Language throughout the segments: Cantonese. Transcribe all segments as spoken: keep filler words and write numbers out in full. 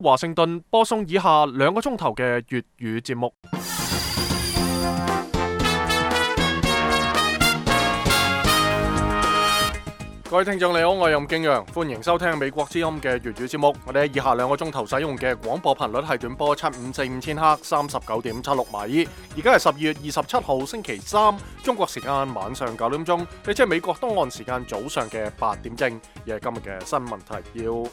華盛頓播送以下兩個鐘頭嘅粵語節目。各位聽眾你好，我係任敬陽，歡迎收聽美國之音嘅粵語節目。我哋喺以下兩個鐘頭使用嘅廣播頻率係短波七五四五千赫，三十九點七六米。而家係十二月二十七號星期三，中國時間晚上九點鐘，即係美國東岸時間早上嘅八點正。而係今日嘅新聞提要。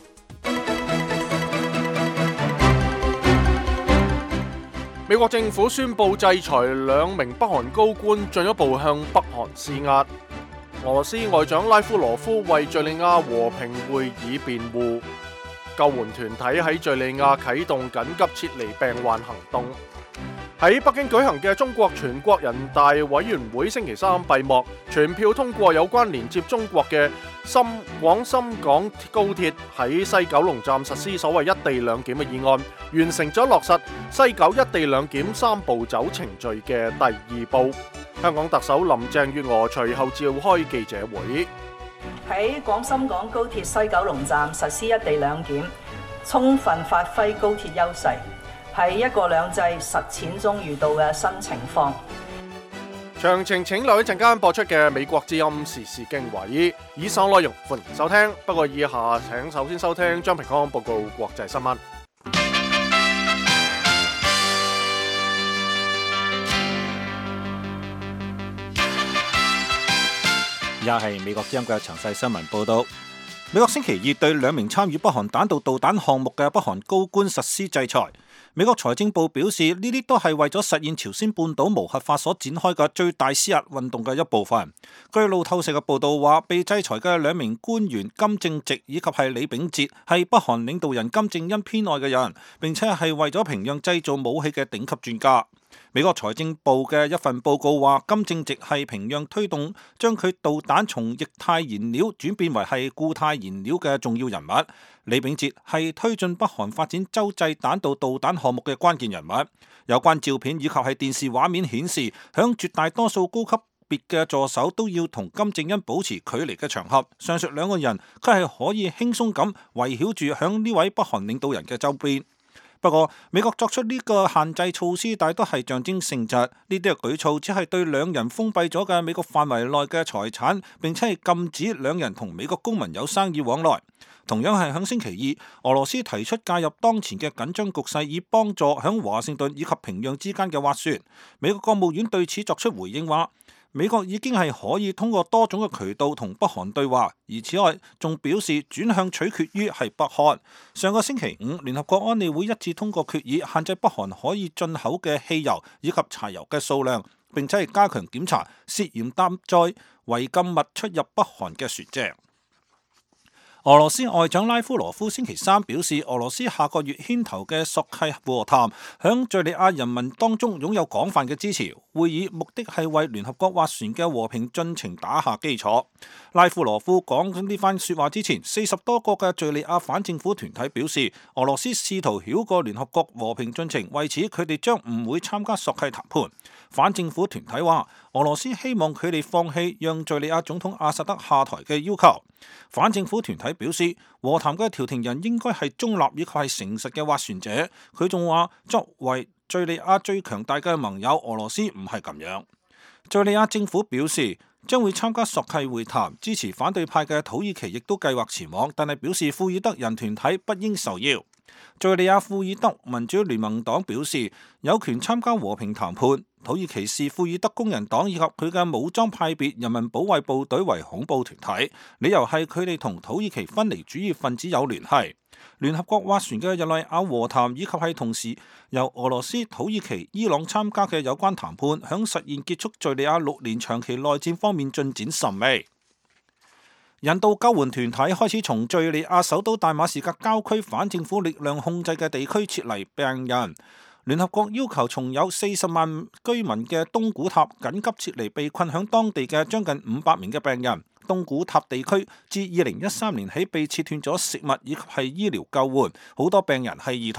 美國政府宣布制裁兩名北韓高官，進一步向北韓施壓。俄羅斯外長拉夫羅夫為敘利亞和平會議辯護。救援團體喺敘利亞啟動緊急撤離病患行動。喺北京舉行嘅中國全國人大委員會星期三閉幕，全票通過有關連接中國嘅深廣深港高鐵喺西九龍站實施所謂一地兩檢嘅議案，完成咗落實西九一地兩檢三步走程序嘅第二步。香港特首林鄭月娥隨後召開記者會， 喺廣深港高鐵西九龍站實施一地兩檢，充分發揮高鐵優勢，係一國兩制實踐中遇到嘅新情況。 詳情請留一陣間播出嘅美國之音時事經緯，以上內容歡迎收聽。不過以下請首先收聽張平康報告國際新聞。 而家係美國之音嘅詳細新聞報道。美國星期二對兩名參與北韓彈道導彈項目嘅北韓高官實施制裁。美國財政部表示，呢啲都係為咗實現朝鮮半島無核化所展開嘅最大施壓運動嘅一部分。據路透社嘅報道話，被制裁嘅兩名官員金正直以及係李秉哲係北韓領導人金正恩偏愛嘅人，並且係為咗平壤製造武器嘅頂級專家。美國財政部嘅一份報告話，金正直係平壤推動將佢導彈從液態燃料轉變為係固態燃料嘅重要人物。李秉哲係推進北韓發展洲際彈道導彈項目嘅關鍵人物。有關照片以及係電視畫面顯示，響絕大多數高級別嘅助手都要同金正恩保持距離嘅場合，上述兩個人佢係可以輕鬆咁圍繞住響呢位北韓領導人嘅周邊。不過，美國作出呢個限制措施，大都係象徵性質。呢啲嘅舉措只係對兩人封閉咗嘅美國範圍內嘅財產，並且係禁止兩人同美國公民有生意往來。同樣係響星期二，俄羅斯提出介入當前嘅緊張局勢，以幫助響華盛頓以及平壤之間嘅斡旋。美國國務院對此作出回應話，美國已經係可以通過多種嘅渠道同北韓對話，而此外仲表示轉向取決於係北韓。上個星期五，聯合國安理會一致通過決議，限制北韓可以進口嘅汽油以及柴油嘅數量，並且係加強檢查涉嫌擔載違禁物出入北韓嘅船隻。俄羅斯外長拉夫羅夫星期三表示，俄羅斯下個月牽頭嘅索契和談響敘利亞人民當中擁有廣泛嘅支持。會議目的係為聯合國斡旋嘅和平進程打下基礎。拉夫羅夫講緊呢番說話之前，四十多個嘅敘利亞反政府團體表示，俄羅斯試圖繞過聯合國和平進程，為此佢哋將唔會參加索契談判。反政府團體話，俄羅斯希望佢哋放棄讓敘利亞總統阿薩德下台嘅要求。反政府團體表示，和談嘅調停人應該係中立以及係誠實嘅斡旋者。佢仲話，作為敘利亞最強大嘅盟友，俄羅斯唔係咁樣。敘利亞政府表示將會參加索契會談，支持反對派嘅土耳其亦都計劃前往，但係表示庫爾德人團體不應受邀。敘利亞庫爾德民主聯盟黨表示有權參加和平談判。土耳其視庫爾德工人黨以及佢嘅武裝派別人民保衛部隊為恐怖團體，理由係佢哋同土耳其分離主義分子有聯繫。聯合國斡旋嘅日內瓦和談以及係同時由俄羅斯、土耳其、伊朗參加嘅有關談判，響實現結束敘利亞六年長期內戰方面進展甚微。人道救援團體開始從敘利亞首都大馬士革郊區反政府力量控制嘅地區撤離病人。聯合國要求從有四十萬居民嘅東古塔緊急撤離被困響當地嘅將近五百名嘅病人。東古塔地區自二零一三年起被切斷咗食物以及係醫療救援，好多病人係兒童。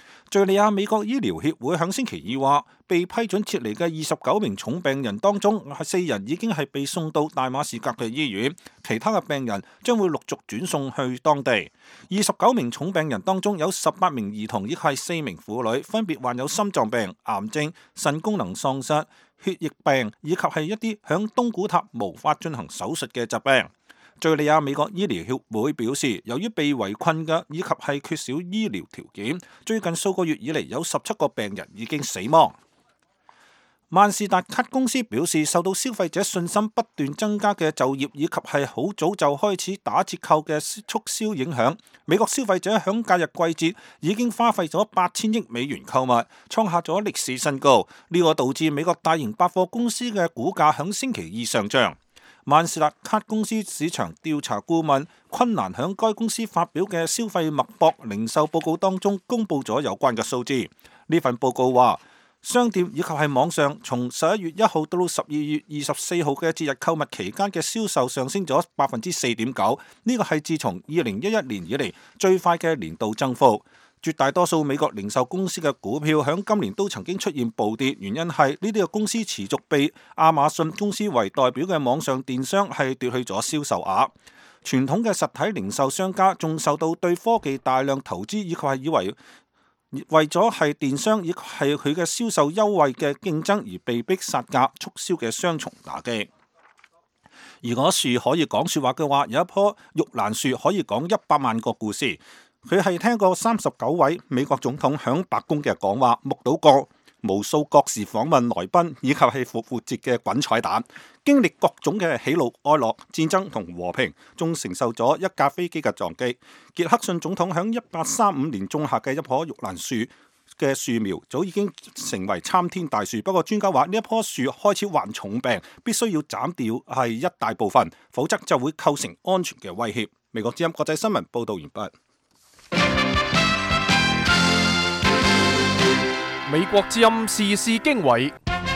敘利亞美國醫療協會響星期二話，被批准撤離嘅二十九名重病人當中，四人已經係被送到大馬士革嘅醫院，其他嘅病人將會陸續轉送去當地。二十九名重病人當中有十八名兒童，亦係四名婦女，分別患有心臟病、癌症、腎功能喪失、血液病以及係一啲響冬古塔無法進行手術嘅疾病。敘利亞美國醫療協會表示，由於被圍困嘅以及係缺少醫療條件，最近數個月以嚟有十七個病人已經死亡。萬事達卡公司表示，受到消費者信心不斷增加嘅就業以及係好早就開始打折扣嘅促銷影響，美國消費者響假日季節已經花費咗八千億美元購物，創下咗歷史新高。呢個導致美國大型百貨公司嘅股價響星期二上漲。萬事達卡公司市場調查顧問昆蘭響該公司發表嘅消費脈搏零售報告當中公布咗有關嘅數字。呢份報告話，商店以及係網上從十一月一號到十二月二十四號嘅節日購物期間嘅銷售上升咗百分之四點九，呢個係自從二零一一年以嚟最快嘅年度增幅。絕大多數美國零售公司嘅股票響今年都曾經出現暴跌，原因係呢啲嘅公司持續被亞馬遜公司為代表嘅網上電商係奪去咗銷售額。傳統嘅實體零售商家仲受到對科技大量投資，以及係以為為咗係電商以及係佢嘅銷售優惠嘅競爭而被逼殺價促銷嘅雙重打擊。如果樹可以講說話嘅話，有一棵玉蘭樹可以講一百萬個故事。佢係聽過三十九位美國總統響白宮嘅講話，目睹過無數國事訪問來賓以及係復活節嘅滾彩蛋，經歷各種嘅喜怒哀樂、戰爭同和平，仲承受咗一架飛機嘅撞擊。傑克遜總統響一八三五年種下嘅一棵玉蘭樹嘅樹苗，早已經成為參天大樹。不過專家話呢一棵樹開始患重病，必須要斬掉係一大部分，否則就會構成安全嘅威脅。美國之音國際新聞報道完畢。 美國之音時事經緯，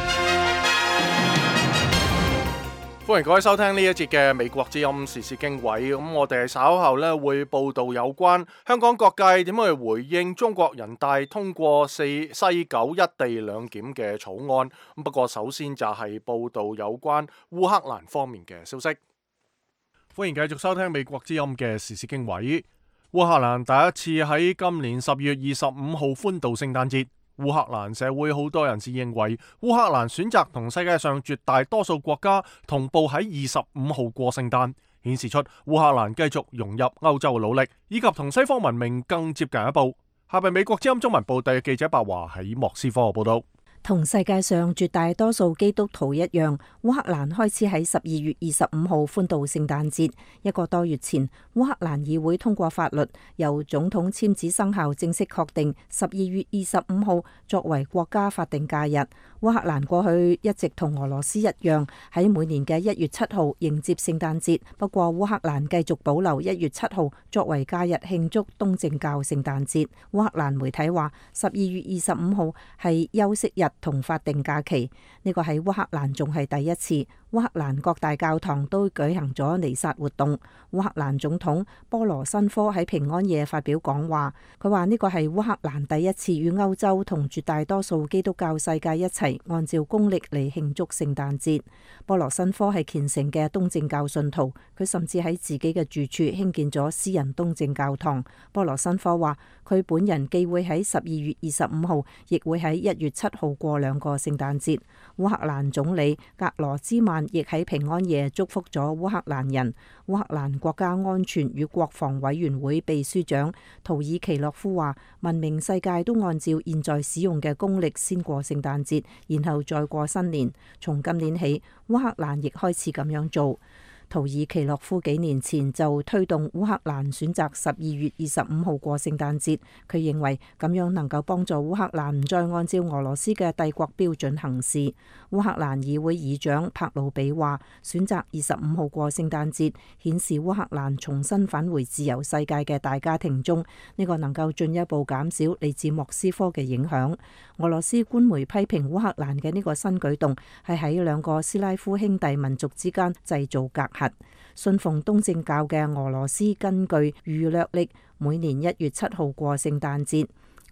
歡迎各位收聽呢一節嘅美國之音時事經緯。咁我哋稍後咧會報道有關香港各界點樣去回應中國人大通過四西九一地兩檢嘅草案。不過首先就係報道有關烏克蘭方面嘅消息。歡迎繼續收聽美國之音嘅時事經緯。烏克蘭第一次喺今年十月二十五號歡度聖誕節。烏克蘭社會好多人士認為，烏克蘭選擇同世界上絕大多數國家同步喺二十五號過聖誕，顯示出烏克蘭繼續融入歐洲嘅努力，以及同西方文明更接近一步。下邊美國之音中文部地記者白華喺莫斯科報道。 同世界上絕大多數基督徒一樣，烏克蘭開始喺十二月二十五號歡度聖誕節。一個多月前，烏克蘭議會通過法律，由總統簽字生效，正式確定十二月二十五號作為國家法定假日。烏克蘭過去一直同俄羅斯一樣，喺每年嘅一月七號迎接聖誕節。不過烏克蘭繼續保留一月七號作為假日慶祝東正教聖誕節。烏克蘭媒體話，十二月二十五號係休息日同法定假期，呢個喺烏克蘭仲係第一次。烏克蘭各大教堂都舉行咗彌撒活動。烏克蘭總統波羅申科喺平安夜發表講話，佢話呢個係烏克蘭第一次與歐洲同絕大多數基督教世界一齊按照公曆嚟慶祝聖誕節。波羅申科係虔誠嘅東正教信徒，佢甚至喺自己嘅住處興建咗私人東正教堂。波羅申科話，佢本人既會喺十二月二十五號，亦會喺一月七號過兩個聖誕節。烏克蘭總理格羅茲曼亦喺平安夜祝福咗烏克蘭人。烏克蘭國家安全與國防委員會秘書長圖爾奇洛夫話，文明世界都按照現在使用嘅公曆先過聖誕節，然後再過新年。從今年起，烏克蘭亦開始咁樣做。圖爾奇洛夫幾年前就推動烏克蘭選擇十二月二十五號過聖誕節，佢認為咁樣能夠幫助烏克蘭唔再按照俄羅斯嘅帝國標準行事。烏克蘭議會議長帕魯比話，選擇二十五號過聖誕節，顯示烏克蘭重新返回自由世界嘅大家庭中，呢個能夠進一步減少嚟自莫斯科嘅影響。俄羅斯官媒批評烏克蘭嘅呢個新舉動係喺兩個斯拉夫兄弟民族之間製造隔閡。信奉東正教嘅俄羅斯根據預略曆，每年一月七號過聖誕節。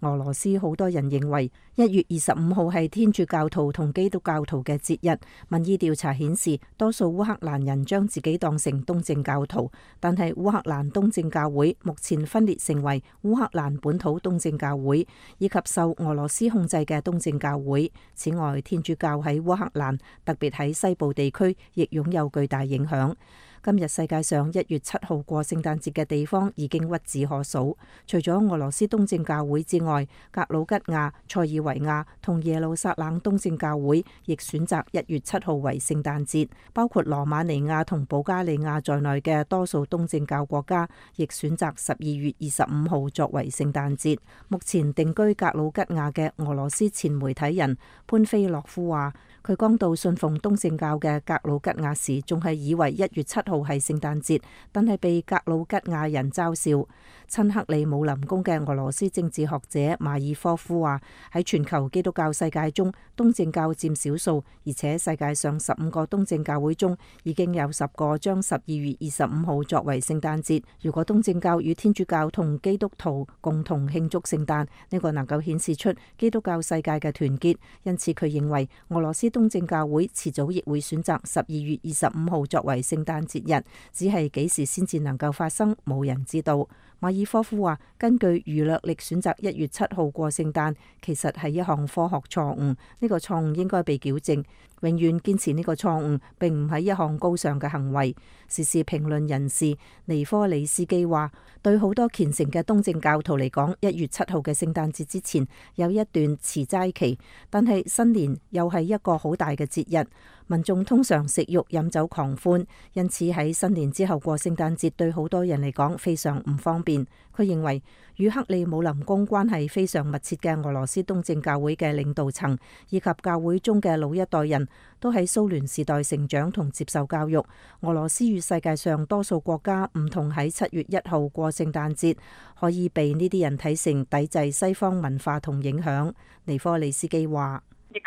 俄羅斯好多人認為一月二十五號係天主教徒同基督教徒嘅節日。民意調查顯示，多數烏克蘭人將自己當成東正教徒，但係烏克蘭東正教會目前分裂成為烏克蘭本土東正教會以及受俄羅斯控制嘅東正教會。此外，天主教喺烏克蘭，特別喺西部地區，亦擁有巨大影響。今日世界上一月七號過聖誕節嘅地方已經屈指可數，除咗俄羅斯東正教會之外，格魯吉亞、塞爾維亞同耶路撒冷東正教會亦選擇一月七號為聖誕節，包括羅馬尼亞同保加利亞在內嘅多數東正教國家亦選擇十二月二十五號作為聖誕節。目前定居格魯吉亞嘅俄羅斯前媒體人潘菲洛夫話，佢剛到信奉東正教嘅格魯吉亞時，仲係以為一月七號係聖誕節，但係被格魯吉亞人嘲笑。親克里姆林宮嘅俄羅斯政治學者馬爾科夫話，喺全球基督教世界中，東正教佔少數，而且世界上十五個東正教會中已經有十個將十二月二十五號作為聖誕節。如果東正教與天主教同基督徒共同慶祝聖誕，呢個能夠顯示出基督教世界嘅團結。因此佢認為俄羅斯東正教會遲早亦會選擇十二月二十五號作為聖誕節日，只係幾時先至能夠發生，冇人知道。馬爾科夫話，根據預略曆選擇一月七號過聖誕，其實係一項科學錯誤，呢個錯誤應該被矯正。永遠堅持呢個錯誤並唔係一項高尚嘅行為。時事評論人士尼科里斯基話，對好多虔誠嘅東正教徒嚟講，一月七號嘅聖誕節之前有一段持齋期，但係新年又係一個好大嘅節日，民眾通常食肉飲酒狂歡，因此喺新年之後過聖誕節對好多人嚟講非常唔方便。佢認為與克里姆林宮關係非常密切嘅俄羅斯東正教會嘅領導層以及教會中嘅老一代人都喺蘇聯時代成長同接受教育。俄羅斯與世界上多數國家唔同喺七月一號過聖誕節，可以被呢啲人睇成抵制西方文化同影響。尼科利斯基話，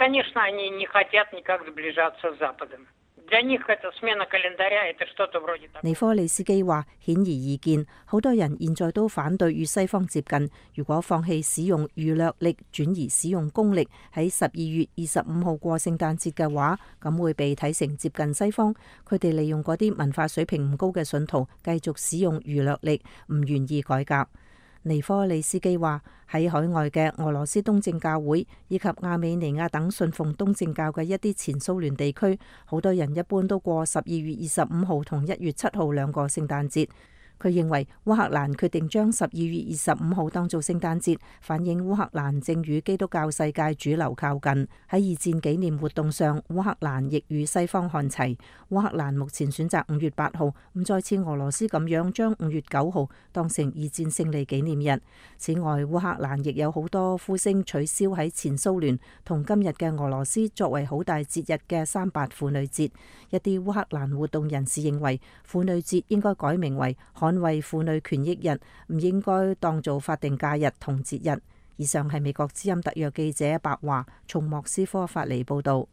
尼科利斯基話，顯而易見，好多人現在都反對與西方接近。如果放棄使用預略曆，轉而使用公曆喺十二月二十五號過聖誕節嘅話，咁會被睇成接近西方。佢哋利用嗰啲文化水平唔高嘅信徒繼續使用預略曆，唔願意改革。尼科利斯基話，喺海外嘅俄羅斯東正教會以及亞美尼亞等信奉東正教嘅一啲前蘇聯地區，好多人一般都過十二月二十五號同一月七號兩個聖誕節。佢認為烏克蘭決定將十二月二十五號當做聖誕節，反映烏克蘭正與基督教世界主流靠近。喺二戰紀念活動上，烏克蘭亦與西方看齊。烏克蘭目前選擇五月八號，唔再似俄羅斯咁樣將五月九號當成二戰勝利紀念日。此外，烏克蘭亦有好多呼聲取消喺前蘇聯同今日嘅俄羅斯作為好大節日嘅三八婦女節。一啲烏克蘭活動人士認為，婦女節應該改名為捍衛婦女權益日，唔應該當做法定假日同節日。以上係美國之音特約記者白華從莫斯科發嚟報道。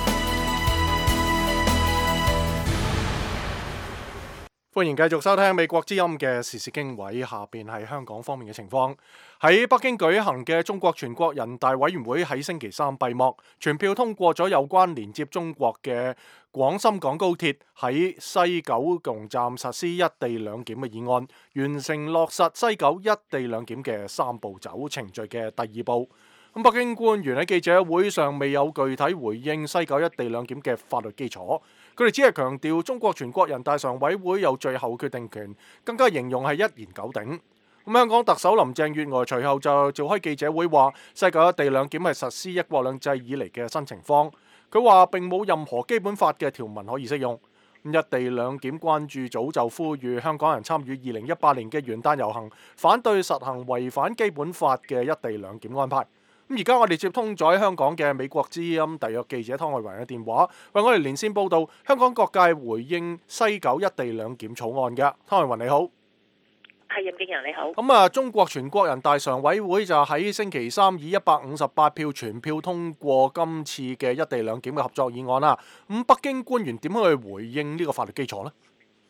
歡迎繼續收聽美國之音嘅時事經緯，下邊係香港方面嘅情況。喺北京舉行嘅中國全國人大委員會喺星期三閉幕，全票通過咗有關連接中國嘅廣深港高鐵喺西九龍站實施一地兩檢嘅議案，完成落實西九一地兩檢嘅三步走程序嘅第二步。咁北京官員喺記者會上未有具體回應西九一地兩檢嘅法律基礎，佢哋只係強調中國全國人大常委會有最後決定權，更加形容係一言九鼎。咁香港特首林鄭月娥隨後就召開記者會話，西九一地兩檢係實施一國兩制以嚟嘅新情況。佢話並冇任何基本法嘅條文可以適用。一地兩檢關注組就呼籲香港人參與二零一八年嘅元旦遊行，反對實行違反基本法嘅一地兩檢安排。咁而家我哋接通咗喺香港嘅美國之音特約記者湯愛雲嘅電話，為我哋連線報道香港各界回應西九一地兩檢草案嘅。湯愛雲你好。 係，任敬揚你好。 咁啊，中國全國人大常委會就喺星期三以一百五十八票全票通過今次嘅一地兩檢嘅合作議案啦。咁北京官員點樣去回應呢個法律基礎呢？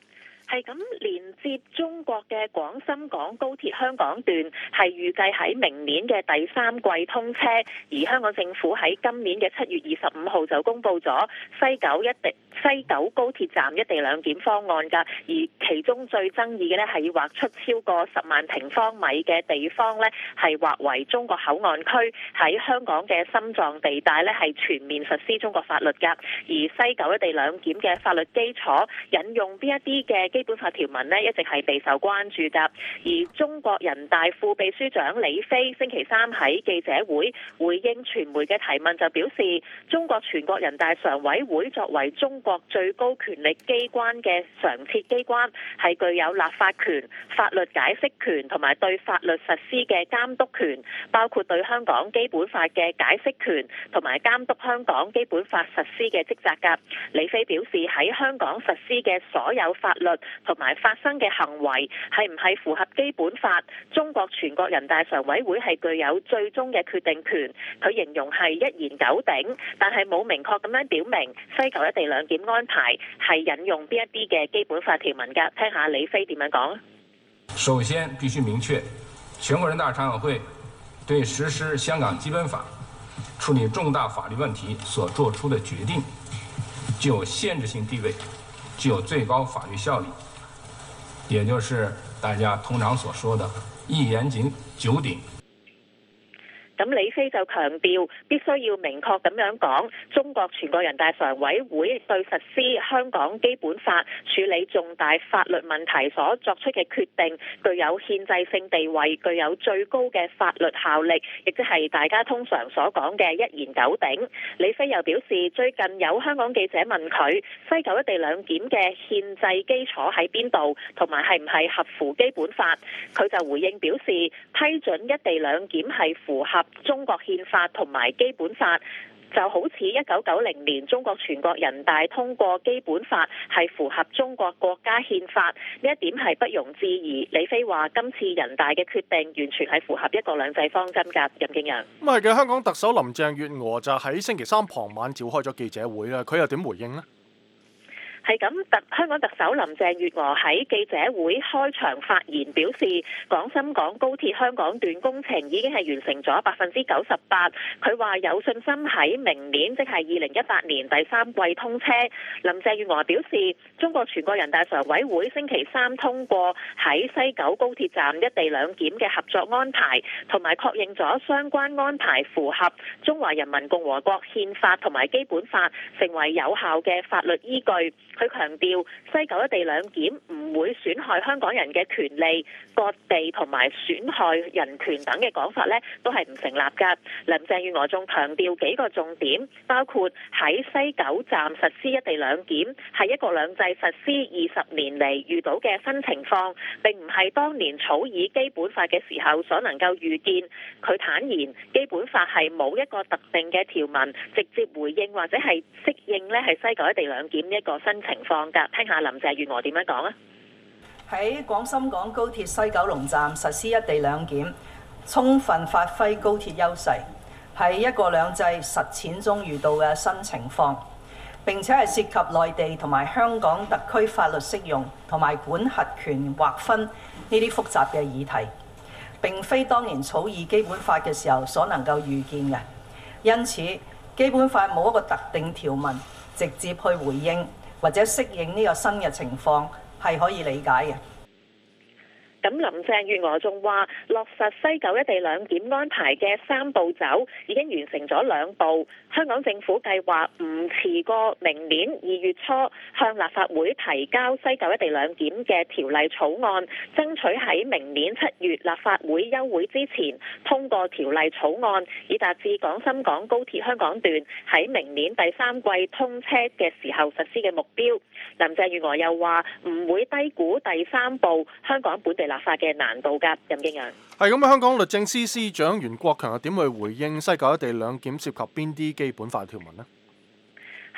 係咁，連接中國嘅廣深港高鐵香港段係預計喺明年嘅第三季通車，而香港政府喺今年嘅七月二十五號就公布咗西九一地西九高鐵站一地兩檢方案㗎，而其中最爭議嘅呢係劃出超過十萬平方米嘅地方呢係劃為中國口岸區，喺香港嘅心臟地帶呢係全面實施中國法律㗎，而西九一地兩檢嘅法律基礎引用邊一啲嘅基本法條文呢，一直係備受關注㗎。而中國人大副秘書長李飛星期三喺記者會回應傳媒嘅提問就表示，中國全國人大常委會作為中國最高權力機關嘅常設機關，係具有立法權、法律解釋權同埋對法律實施嘅監督權，包括對香港基本法嘅解釋權同埋監督香港基本法實施嘅職責㗎。李飛表示，喺香港實施嘅所有法律同埋發生嘅行為係唔係符合基本法，中國全國人大常委會係具有最終嘅決定權。佢形容係一言九鼎，但係冇明確咁樣表明西九一地兩檢安排係引用邊一啲嘅基本法條文㗎。聽下李飛點樣講。 首先必須明確，全國人大常委會對實施香港基本法、處理重大法律問題所作出的決定，具有限制性地位，具有最高法律效力，也就是大家通常所說的一言九鼎。 咁李飛就強調，必須要明確咁樣講，中國全國人大常委會對實施香港基本法、處理重大法律問題所作出嘅決定，具有憲制性地位，具有最高嘅法律效力，亦即係大家通常所講嘅一言九鼎。李飛又表示，最近有香港記者問佢，西九一地兩檢嘅憲制基礎喺邊度，同埋係唔係合乎基本法？佢就回應表示，批准一地兩檢係符合中國憲法同埋基本法，就好似一九九零年中國全國人大通過基本法係符合中國國家憲法，呢一點係不容置疑。李飛話今次人大嘅決定完全係符合一國兩制方針㗎。任敬揚。 咁係嘅，香港特首林鄭月娥就喺星期三傍晚召開咗記者會啦，佢又點回應呢？ 係咁，特香港特首林鄭月娥喺記者會開場發言表示，廣深港高鐵香港段工程已經係完成咗百分之九十八。佢話有信心喺明年，即係二零一八年第三季通車。林鄭月娥表示，中國全國人大常委會星期三通過喺西九高鐵站一地兩檢嘅合作安排，同埋確認咗相關安排符合中華人民共和國憲法同埋基本法，成為有效嘅法律依據。佢強調，西九一地兩檢唔會損害香港人嘅權利、割地同埋損害人權等嘅講法呢都係唔成立㗎。林鄭月娥仲強調幾個重點，包括喺西九站實施一地兩檢係一國兩制實施二十年嚟遇到嘅新情況，並唔係當年草擬基本法嘅時候所能夠預見。佢坦言，基本法係冇一個特定嘅條文直接回應或者係適應呢係西九一地兩檢一個新情況㗎。聽下林鄭月娥點樣講啊！ 喺廣深港高鐵西九龍站實施一地兩檢，充分發揮高鐵優勢，係一國兩制實踐中遇到嘅新情況，並且係涉及內地同埋香港特區法律適用同埋管轄權劃分呢啲複雜嘅議題，並非當年草擬基本法嘅時候所能夠預見嘅。因此，基本法冇一個特定條文直接去回應或者適應呢個新嘅情況，係可以理解嘅。 咁林鄭月娥仲話，落實西九一地兩檢安排嘅三步走已經完成咗兩步，香港政府計劃唔遲過明年二月初向立法會提交西九一地兩檢嘅條例草案，爭取喺明年七月立法會休會之前通過條例草案，以達至廣深港高鐵香港段喺明年第三季通車嘅時候實施嘅目標。林鄭月娥又話唔會低估第三步香港本地立法嘅難度㗎。任敬揚。 係咁啊！香港律政司司長袁國強又點去回應西九一地兩檢涉及邊啲基本法條文呢？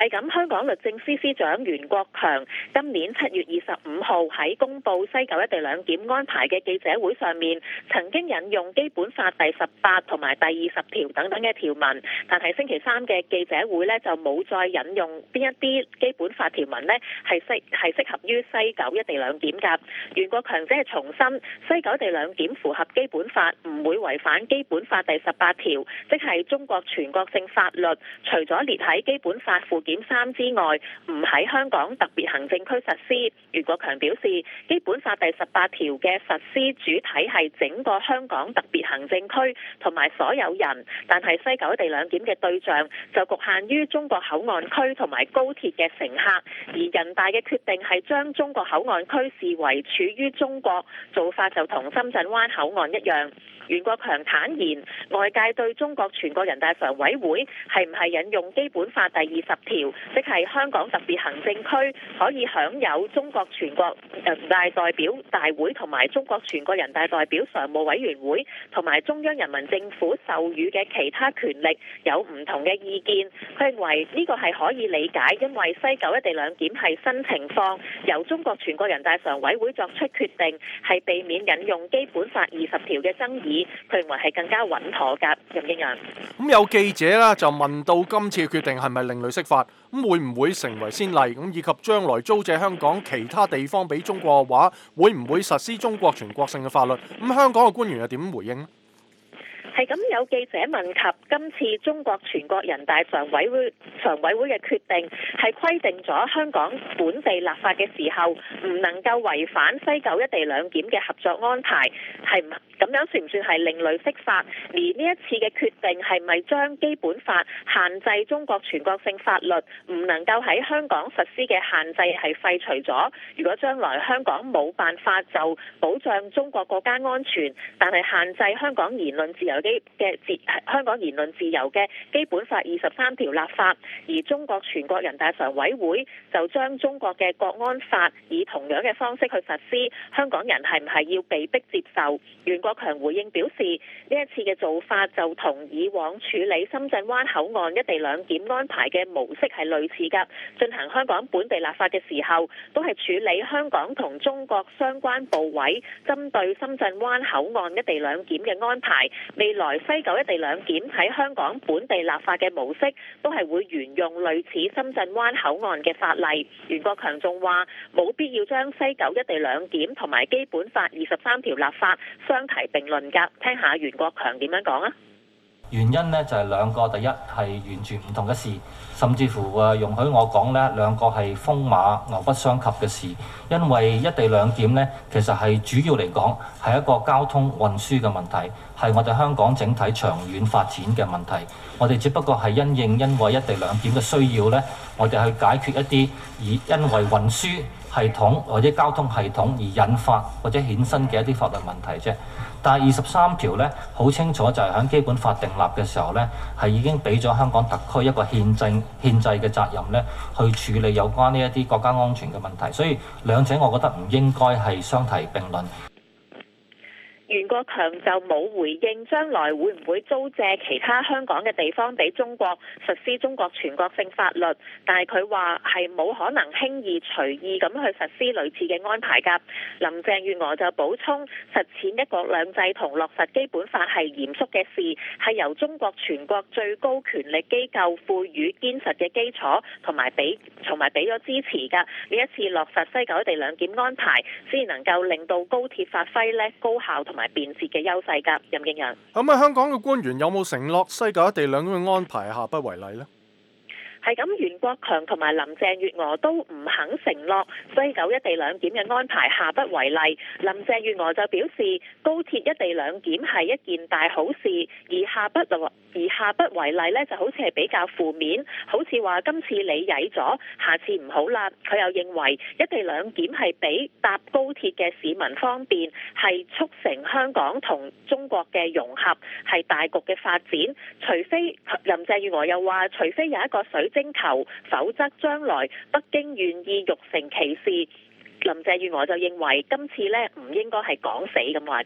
係咁，香港律政司司長袁國強今年七月二十五號喺公佈西九一地兩檢安排嘅記者會上面，曾經引用基本法第十八同埋第二十條等等嘅條文，但係星期三嘅記者會呢，就冇再引用邊一啲基本法條文呢係適係適合於西九一地兩檢㗎。袁國強只係重申西九一地兩檢符合基本法，唔會違反基本法第十八條，即係中國全國性法律，除咗列喺基本法附件三之外，唔喺香港特別行政區實施。袁國強表示，基本法第十八條嘅實施主體係整個香港特別行政區同埋所有人，但係西九一地兩檢嘅對象就局限於中國口岸區同埋高鐵嘅乘客，而人大嘅決定係將中國口岸區視為處於中國，做法就同深圳灣口岸一樣。袁國強坦言，外界對中國全國人大常委會係唔係引用基本法第二十條，即係香港特別行政區可以享有中國全國人大代表大會同埋中國全國人大代表常務委員會同埋中央人民政府授予嘅其他權力有唔同嘅意見。佢認為呢個係可以理解，因為西九一地兩檢係新情況，由中國全國人大常委會作出決定，係避免引用基本法二十條嘅爭議。佢認為係更加穩妥㗎。任敬揚， 咁有記者啦就問到今次嘅決定係咪另類釋法，咁會唔會成為先例？咁以及將來租借香港其他地方俾中國嘅話，會唔會實施中國全國性嘅法律？咁香港嘅官員又點回應呢？ 係咁，有記者問及今次中國全國人大常委會常委會嘅決定係規定咗香港本地立法嘅時候唔能夠違反西九一地兩檢嘅合作安排，係唔咁樣算唔算係另類釋法？而呢一次嘅決定係咪將基本法限制中國全國性法律唔能夠喺香港實施嘅限制係廢除咗？如果將來香港冇辦法就保障中國國家安全，但係限制香港言論自由嘅自香港言論自由嘅基本法二十三條立法，而中國全國人大常委會就將中國嘅國安法以同樣嘅方式去實施，香港人係唔係要被逼接受？袁國強回應表示，呢一次嘅做法就同以往處理深圳灣口岸一地兩檢安排嘅模式係類似㗎。進行香港本地立法嘅時候，都係處理香港同中國相關部委針對深圳灣口岸一地兩檢嘅安排。未來西九一地兩檢喺香港本地立法嘅模式都係會沿用類似深圳灣口岸嘅法例。袁國強仲話冇必要將西九一地兩檢同埋基本法二十三條立法相提並論㗎。聽下袁國強點樣講啊？ 原因呢就係兩個，第一係完全唔同嘅事，甚至乎誒容許我講呢兩個係風馬牛不相及嘅事。因為一地兩檢呢，其實係主要嚟講係一個交通運輸嘅問題，係我哋香港整體長遠發展嘅問題。我哋只不過係因應因為一地兩檢嘅需要呢，我哋去解決一啲以因為運輸系統或者交通系統而引發或者衍生嘅一啲法律問題啫。但係二十三條咧，好清楚就係喺基本法訂立嘅時候咧，係已經俾咗香港特區一個憲制憲制嘅責任咧，去處理有關呢一啲國家安全嘅問題。所以兩者我覺得唔應該係相提並論。 袁國強就冇回應將來會唔會租借其他香港嘅地方俾中國實施中國全國性法律，但係佢話係冇可能輕易隨意咁去實施類似嘅安排㗎。林鄭月娥就補充，實踐一國兩制同落實基本法係嚴肅嘅事，係由中國全國最高權力機構賦予堅實嘅基礎，同埋俾同埋俾咗支持㗎。呢一次落實西九一地兩檢安排，先能夠令到高鐵發揮咧高效同埋便捷嘅優勢㗎。任敬揚， 咁啊，香港嘅官員有冇承諾西九一地兩檢嘅安排下不為例呢？ 係咁，袁國強同埋林鄭月娥都唔肯承諾西九一地兩檢嘅安排下不為例。林鄭月娥就表示，高鐵一地兩檢係一件大好事，而下不而下不為例呢，就好似係比較負面，好似話今次你曳咗，下次唔好啦。佢又認為一地兩檢係俾搭高鐵嘅市民方便，係促成香港同中國嘅融合，係大局嘅發展。除非林鄭月娥又話，除非有一個水晶球，否則將來北京願意欲成其事。林鄭月娥就認為今次呢唔應該係講死咁話㗎。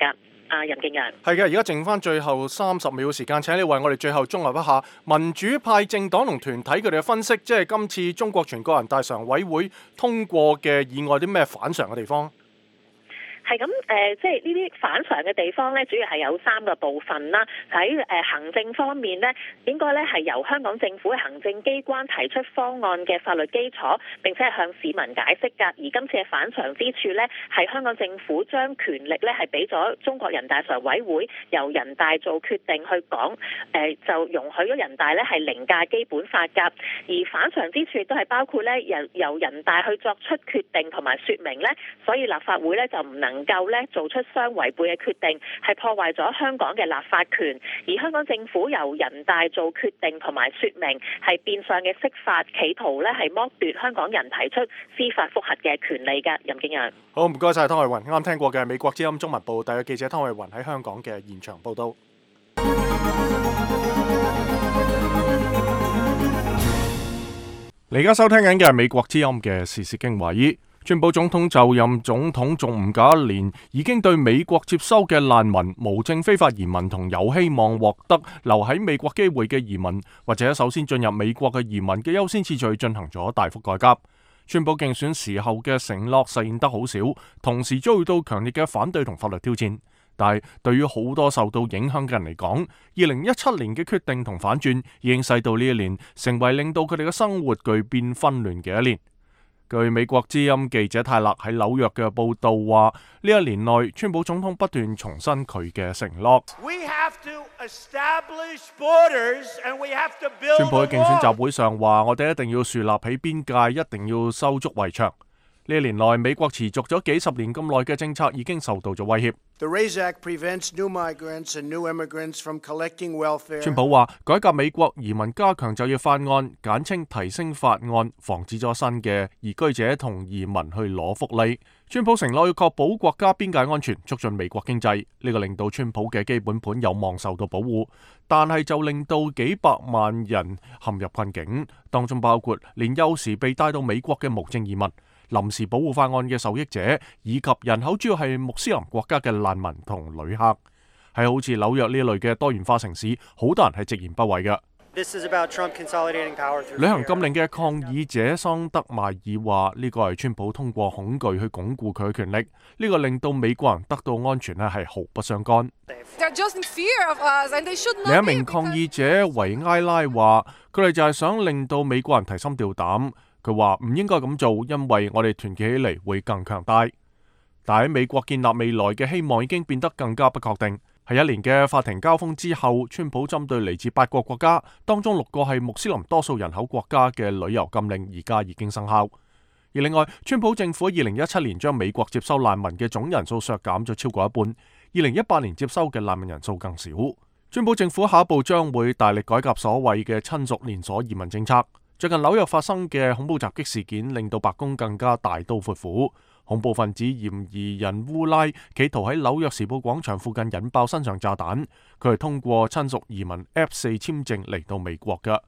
啊，任敬陽。 係嘅，而家剩翻最後三十秒時間，請你為我哋最後綜合一下民主派政黨同團體佢哋嘅分析，即係今次中國全國人大常委會通過嘅議案有啲咩反常嘅地方？ 係咁誒，即係呢啲反常嘅地方咧，主要係有三個部分啦。喺誒行政方面咧，應該咧係由香港政府嘅行政機關提出方案嘅法律基礎，並且係向市民解釋㗎。而今次嘅反常之處咧，係香港政府將權力咧係俾咗中國人大常委會，由人大做決定去講，誒就容許咗人大咧係凌駕基本法㗎。而反常之處亦都係包括咧由由人大去作出決定同埋説明咧，所以立法會咧就唔能能夠咧做出相違背嘅決定，係破壞咗香港嘅立法權。而香港政府由人大做決定同埋説明，係變相嘅釋法，企圖咧係剝奪香港人提出司法覆核嘅權利嘅。任敬陽， 好，唔該晒湯慧雲。啱聽過嘅美國之音中文部特約記者湯慧雲喺香港嘅現場報導。你而家收聽緊嘅係美國之音嘅時事經緯。川普總統就任總統仲唔夠一年，已經對美國接收嘅難民、無證非法移民同有希望獲得留喺美國機會嘅移民，或者首先進入美國嘅移民嘅優先次序進行咗大幅改革。川普競選時候嘅承諾實現得好少，同時遭遇到強烈嘅反對同法律挑戰。但係對於好多受到影響嘅人嚟講，二零一七年嘅決定同反轉已經使到呢一年成為令到佢哋嘅生活巨變紛亂嘅一年。據美國之音記者泰勒喺紐約嘅報道話，呢一年內，川普總統不斷重申佢嘅承諾。川普喺競選集會上話：我哋一定要樹立起邊界，一定要修築圍牆。呢一年內，美國持續咗幾十年咁耐嘅政策已經受到咗威脅。川普話：改革美國移民加強就業法案，簡稱提升法案，防止咗新嘅移居者同移民去攞福利。川普承諾要確保國家邊界安全，促進美國經濟。呢個令到川普嘅基本盤有望受到保護，但係就令到幾百萬人陷入困境，當中包括年幼時被帶到美國嘅無證移民、臨時保護法案嘅受益者，以及人口主要係穆斯林國家嘅難民同旅客。喺好似紐約呢類嘅多元化城市，好多人係直言不諱嘅。履行禁令嘅抗議者桑德邁爾話：呢個係川普通過恐懼去鞏固佢嘅權力，呢個令到美國人得到安全咧係毫不相干。另一名抗議者維埃拉話：佢哋就係想令到美國人提心吊膽。佢話唔應該咁做，因為我哋團結起嚟會更強大。但喺美國建立未來嘅希望已經變得更加不確定。喺一年嘅法庭交鋒之後，川普針對嚟自八個國家，當中六個係穆斯林多數人口國家嘅旅遊禁令，而家已經生效。而另外，川普政府二零一七年將美國接收難民嘅總人數削減咗超過一半，二零一八年接收嘅難民人數更少。川普政府下一步將會大力改革所謂嘅親屬連鎖移民政策。最近紐約發生嘅恐怖襲擊事件令到白宮更加大刀闊斧，恐怖分子嫌疑人烏拉企圖喺紐約時報廣場附近引爆身上炸彈，佢係通過親屬移民 F 四簽證嚟到美國嘅。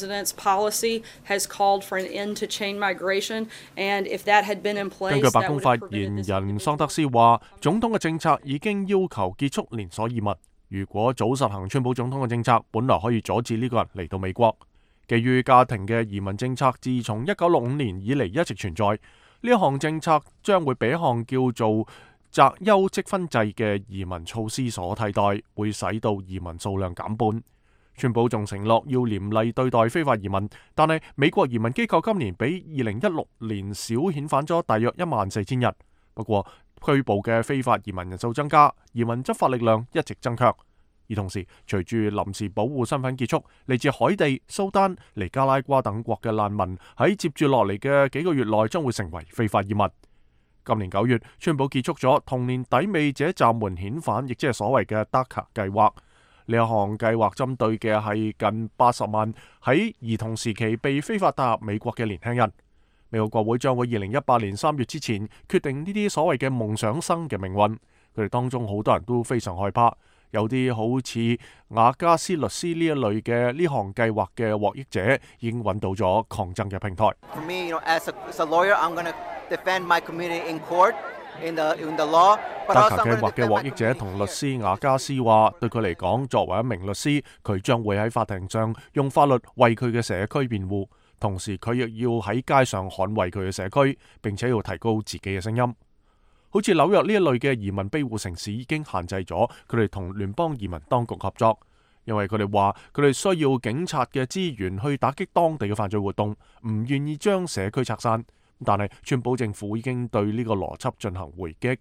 根據白宮發言人桑德斯話，總統嘅政策已經要求結束連鎖移民，如果早實行川普總統嘅政策，本來可以阻止呢個人嚟到美國。基於家庭嘅移民政策，自從一九六五年以嚟一直存在。呢一項政策將會被一項叫做擇優積分制嘅移民措施所替代，會使到移民數量減半。川普仲承諾要嚴厲對待非法移民，但係美國移民機構今年比二零一六年少遣返咗大約一萬四千人。不過拘捕嘅非法移民人數增加，移民執法力量一直增強。而同時，隨住臨時保護身份結束，嚟自海地、蘇丹、尼加拉瓜等國嘅難民喺接住落嚟嘅幾個月內將會成為非法移民。今年九月，川普結束咗同年抵美者暫緩遣返，亦即係所謂嘅 DACA 計劃。呢一項計劃針對嘅係近八十萬喺兒童時期被非法帶入美國嘅年輕人。美國國會將會二零一八年三月之前決定呢啲所謂嘅夢想生嘅命運。佢哋當中好多人都非常害怕。有啲好似雅加斯律師呢一類嘅呢項計劃嘅獲益者，已經揾到咗抗爭嘅平台。 德卡計劃嘅獲益者同律師雅加斯話，對佢嚟講，作為一名律師，佢將會喺法庭上用法律為佢嘅社區辯護，同時佢亦要喺街上捍衛佢嘅社區，並且要提高自己嘅聲音。好似紐約呢一類嘅移民庇護城市已經限制咗佢哋同聯邦移民當局合作，因為佢哋話佢哋需要警察嘅資源去打擊當地嘅犯罪活動，唔願意將社區拆散。但係川普政府已經對呢個邏輯進行回擊。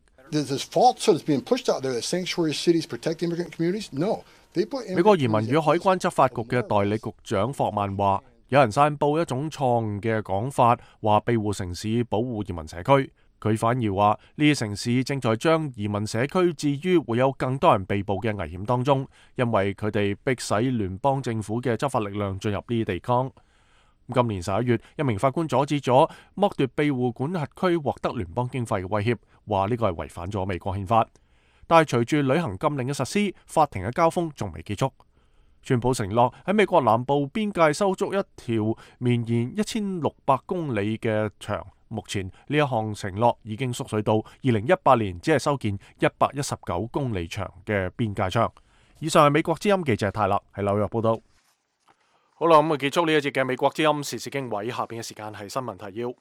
美國移民與海關執法局嘅代理局長霍曼話，有人散佈一種錯誤嘅講法，話庇護城市保護移民社區。佢反而話呢啲城市正在將移民社區置於會有更多人被捕嘅危險當中，因為佢哋迫使聯邦政府嘅執法力量進入呢啲地方。今年十一月，一名法官阻止咗剝奪庇護管轄區獲得聯邦經費嘅威脅，話呢個係違反咗美國憲法。但係隨住旅行禁令嘅實施，法庭嘅交鋒仲未結束。川普承諾喺美國南部邊界修築一條綿延一千六百公里嘅牆。目前呢一項承諾已經縮水到二零一八年只係修建一百一十九公里長嘅邊界牆。以上係美國之音記者泰勒喺紐約報道。好啦，咁啊結束呢一節嘅美國之音時事經緯，下邊嘅時間係新聞提要。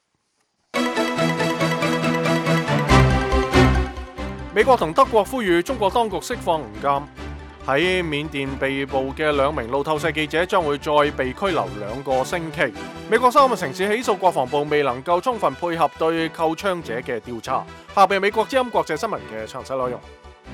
美國同德國呼籲中國當局釋放吳鑑。喺緬甸被捕嘅兩名路透社記者將會再被拘留兩個星期。美國三個城市起訴國防部未能夠充分配合對扣槍者嘅調查。下邊美國之音國際新聞嘅詳細內容。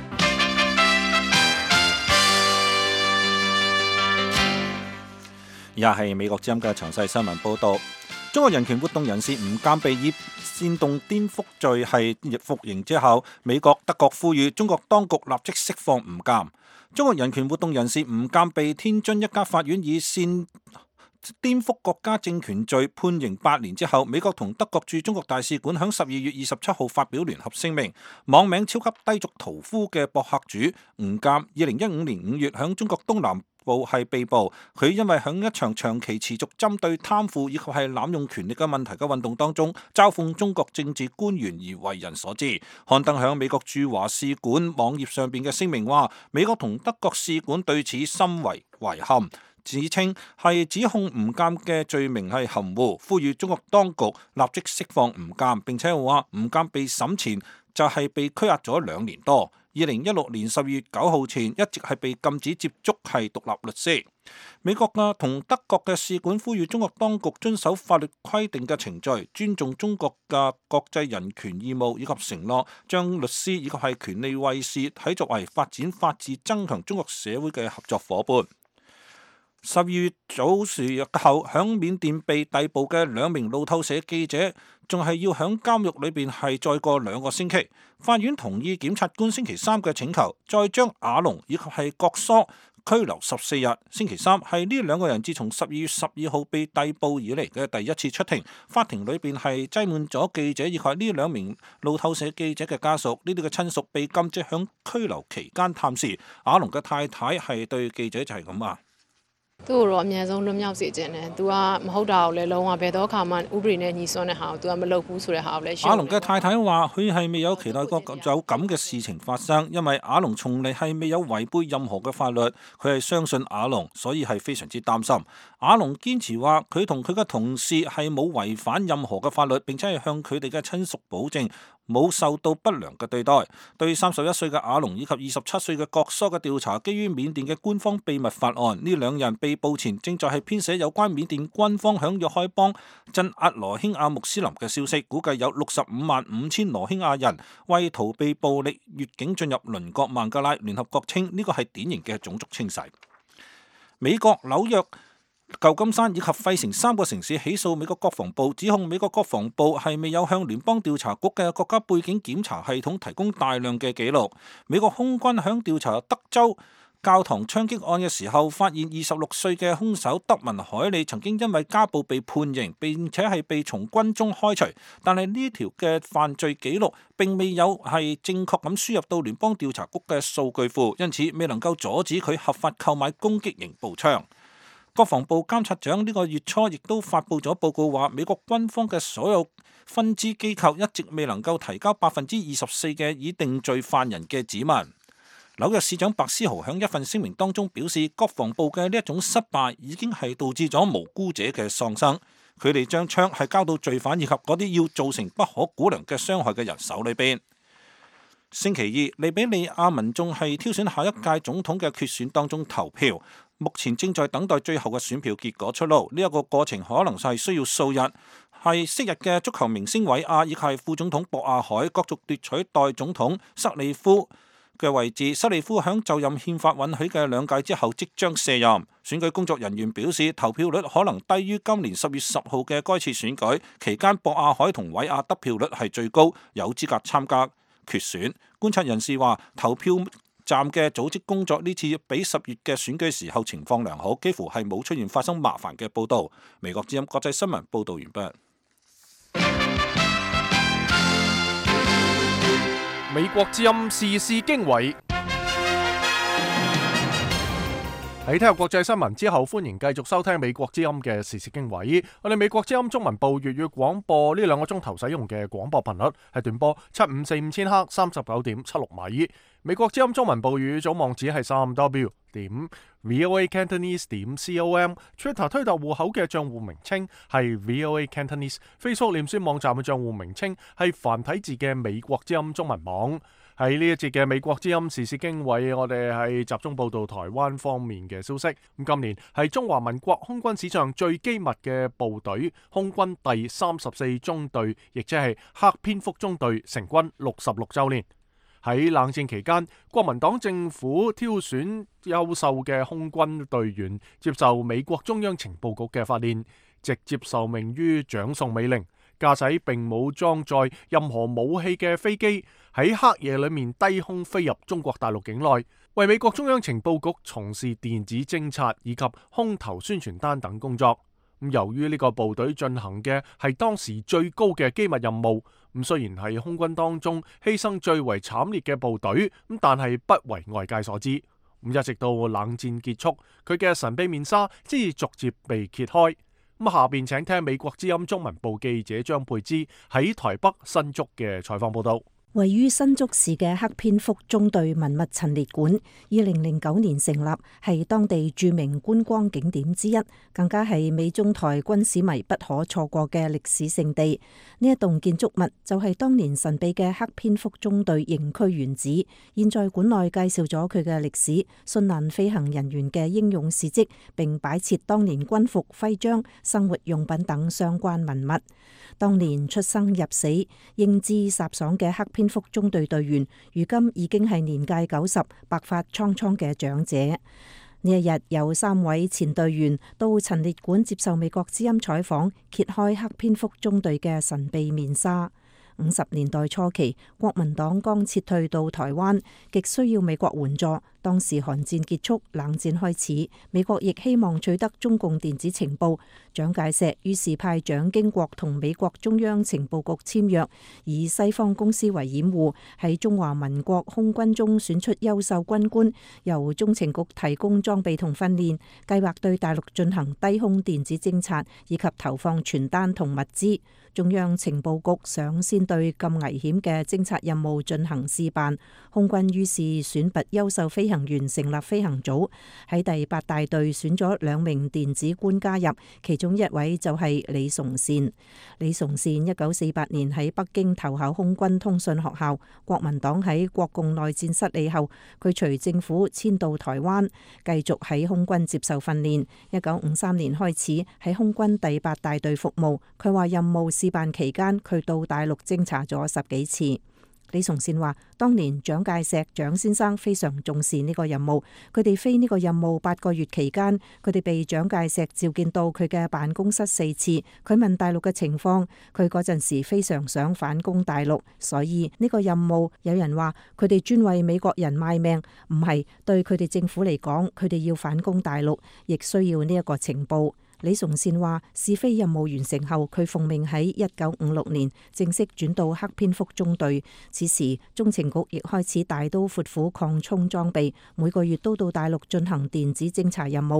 以下係美國之音嘅詳細新聞報道。中國人權活動人士吳鑑被以煽動顛覆罪係服刑之後，美國、德國呼籲中國當局立即釋放吳鑑。中國人權活動人士吳鑑被天津一家法院以煽顛覆國家政權罪判刑八年之後，美國同德國駐中國大使館響十二月二十七號發表聯合聲明，網名超級低俗屠夫嘅博客主吳鑑，二零一五年五月響中國東南部係被捕，佢因為響一場長期持續針對貪腐以及係濫用權力嘅問題嘅運動當中，嘲諷中國政治官員而為人所知。刊登響美國駐華使館網頁上邊嘅聲明話，美國同德國使館對此深為遺憾，指稱係指控吳鑑嘅罪名係含糊，呼籲中國當局立即釋放吳鑑，並且話吳鑑被審前就係被拘押咗兩年多。二零一六年十二月九號前一直係被禁止接觸係獨立律師。美國啊同德國嘅使館呼籲中國當局遵守法律規定嘅程序，尊重中國嘅國際人權義務，以及承諾將律師以及係權利衛士睇作為發展法治、增強中國社會嘅合作夥伴。十二月早時後，響緬甸被逮捕嘅兩名路透社記者，仲係要響監獄裏邊係再過兩個星期。法院同意檢察官星期三嘅請求，再將阿龍以及係郭疏拘留十四日。星期三係呢兩個人自從十二月十二號被逮捕以嚟嘅第一次出庭。法庭裏邊係擠滿咗記者以及呢兩名路透社記者嘅家屬，呢啲嘅親屬被禁止響拘留期間探視。阿龍嘅太太係對記者就係咁啊。 သူ့ကိုတော့အများဆုံးလွတ်မြောက်စေခြင်းနဲ့သူက唔ဟုတ်တာကိုလည်းလုံးဝဘယ်တော့အခါမှဥပဒေနဲ့ညီစွန်းတဲ့ဟာကိုသူက唔လုပ်ဘူးဆိုတဲ့ဟာကိုလည်း阿龍嘅太太話佢係未有期待過有咁嘅事情發生，因為阿龍從嚟係未有違背任何嘅法律，佢係相信阿龍，所以係非常之擔心。阿龍堅持話佢同佢嘅同事係冇違反任何嘅法律，並且係向佢哋嘅親屬保證冇受到不良嘅對待。對三十一歲嘅阿龍以及二十七歲嘅郭疏嘅調查，基於緬甸嘅官方秘密法案，呢兩人被捕前正在係編寫有關緬甸軍方響若開邦鎮壓羅興亞穆斯林嘅消息，估計有六十五萬五千羅興亞人為逃避暴力越境進入鄰國孟加拉。聯合國稱呢個係典型嘅種族清洗。美國紐約、舊金山以及費城三個城市起訴美國國防部，指控美國國防部係未有向聯邦調查局嘅國家背景檢查系統提供大量嘅記錄。美國空軍響調查德州教堂槍擊案嘅時候，發現二十六歲嘅兇手德文海利曾經因為家暴被判刑，並且係被從軍中開除。但係呢條嘅犯罪記錄並未有係正確咁輸入到聯邦調查局嘅數據庫，因此未能夠阻止佢合法購買攻擊型步槍。 國防部監察長呢個月初亦都發布咗報告，話美國軍方嘅所有分支機構一直未能夠提交百分之二十四嘅已定罪犯人嘅指紋。紐約市長白思豪喺一份聲明當中表示，國防部嘅呢一種失敗已經係導致咗無辜者嘅喪生，佢哋將槍係交到罪犯以及嗰啲要造成不可估量嘅傷害嘅人手裏邊。星期二，利比里亞民眾係挑選下一屆總統嘅決選當中投票，目前正在等待最後嘅選票結果出爐。呢、這、一個過程可能係需要數日。係昔日嘅足球明星韋亞以及係副總統博亞海角逐奪取代總統塞利夫嘅位置。塞利夫響就任憲法允許嘅兩屆之後即將卸任。選舉工作人員表示，投票率可能低於今年十月十號嘅該次選舉期間，博亞海同韋亞得票率係最高，有資格參加決選。觀察人士話，投票站嘅組織工作呢次比十月嘅選舉時候情況良好，幾乎係冇出現發生麻煩嘅報道。美國之音國際新聞報道完畢。 美國之音時事經緯。喺聽入國際新聞之後，歡迎繼續收聽美國之音嘅時事經緯。我哋美國之音中文部粵語廣播呢兩個鐘頭使用嘅廣播頻率係短波七五四五千赫三十九點七六米。美國之音中文部粵語總網址係三 w 點 voa cantonese 點 com。Twitter 推特戶口嘅賬戶名稱係 voa cantonese。Facebook 臉書網站嘅賬戶名稱係繁體字嘅美國之音中文網。喺呢一節嘅美國之音時事經緯，我哋係集中報道台灣方面嘅消息。咁今年係中華民國空軍史上最機密嘅部隊——空軍第三十四中隊，亦即係黑蝙蝠中隊成軍六十六週年。喺冷戰期間，國民黨政府挑選優秀嘅空軍隊員，接受美國中央情報局嘅發練，直接受命於蔣宋美齡。駕駛並冇裝載任何武器嘅飛機，喺黑夜裏面低空飛入中國大陸境內，為美國中央情報局從事電子偵察以及空投宣傳單等工作。咁由於呢個部隊進行嘅係當時最高嘅機密任務，咁雖然係空軍當中犧牲最為慘烈嘅部隊，咁但係不為外界所知。咁一直到冷戰結束，佢嘅神秘面紗先至逐漸被揭開。咁下邊請聽美國之音中文部記者張佩芝喺台北新竹嘅採訪報道。 位於新竹市嘅黑蝙蝠中隊文物陳列館，二零零九年成立，係當地著名觀光景點之一，更加係美中台軍事迷不可錯過嘅歷史勝地。呢一棟建築物就係當年神秘嘅黑蝙蝠中隊營區原址。現在館內介紹咗佢嘅歷史、殉難飛行人員嘅英勇事蹟，並擺設當年軍服、徽章、生活用品等相關文物。當年出生入死、英姿颯爽嘅黑蝙蝠中隊隊員，如今已經係年屆九十、白髮蒼蒼嘅長者。呢一日有三位前隊員到陳列館接受美國之音採訪，揭開黑蝙蝠中隊嘅神秘面紗。五十年代初期，國民黨剛撤退到台灣，極需要美國援助。當時韓戰結束，冷戰開始，美國亦希望取得中共電子情報。蔣介石於是派蔣經國同美國中央情報局簽約，以西方公司為掩護，喺中華民國空軍中選出優秀軍官，由中情局提供裝備同訓練，計劃對大陸進行低空電子偵察，以及投放傳單同物資。中央情報局想先對咁危險嘅偵察任務進行試辦，空軍於是選拔優秀飛行員成立飛行組，喺第八大隊選咗兩名電子官加入，其中一位就係李崇善。李崇善一九四八年喺北京投考空軍通訊學校，國民黨喺國共內戰失利後，佢隨政府遷到台灣，繼續喺空軍接受訓練。一九五三年開始喺空軍第八大隊服務。佢話任務試辦期間，佢到大陸偵查咗十幾次。李崇善話，當年蔣介石蔣先生非常重視呢個任務，佢哋飛呢個任務八個月期間，佢哋被蔣介石召見到佢嘅辦公室四次。佢問大陸嘅情況，佢嗰陣時非常想反攻大陸，所以呢個任務有人話佢哋專為美國人賣命，唔係，對佢哋政府嚟講，佢哋要反攻大陸，亦需要呢一個情報。李崇善話，試飛任務完成後，佢奉命喺一九五六年正式轉到黑蝙蝠中隊。此時中情局亦開始大刀闊斧擴充裝備，每個月都到大陸進行電子偵查任務。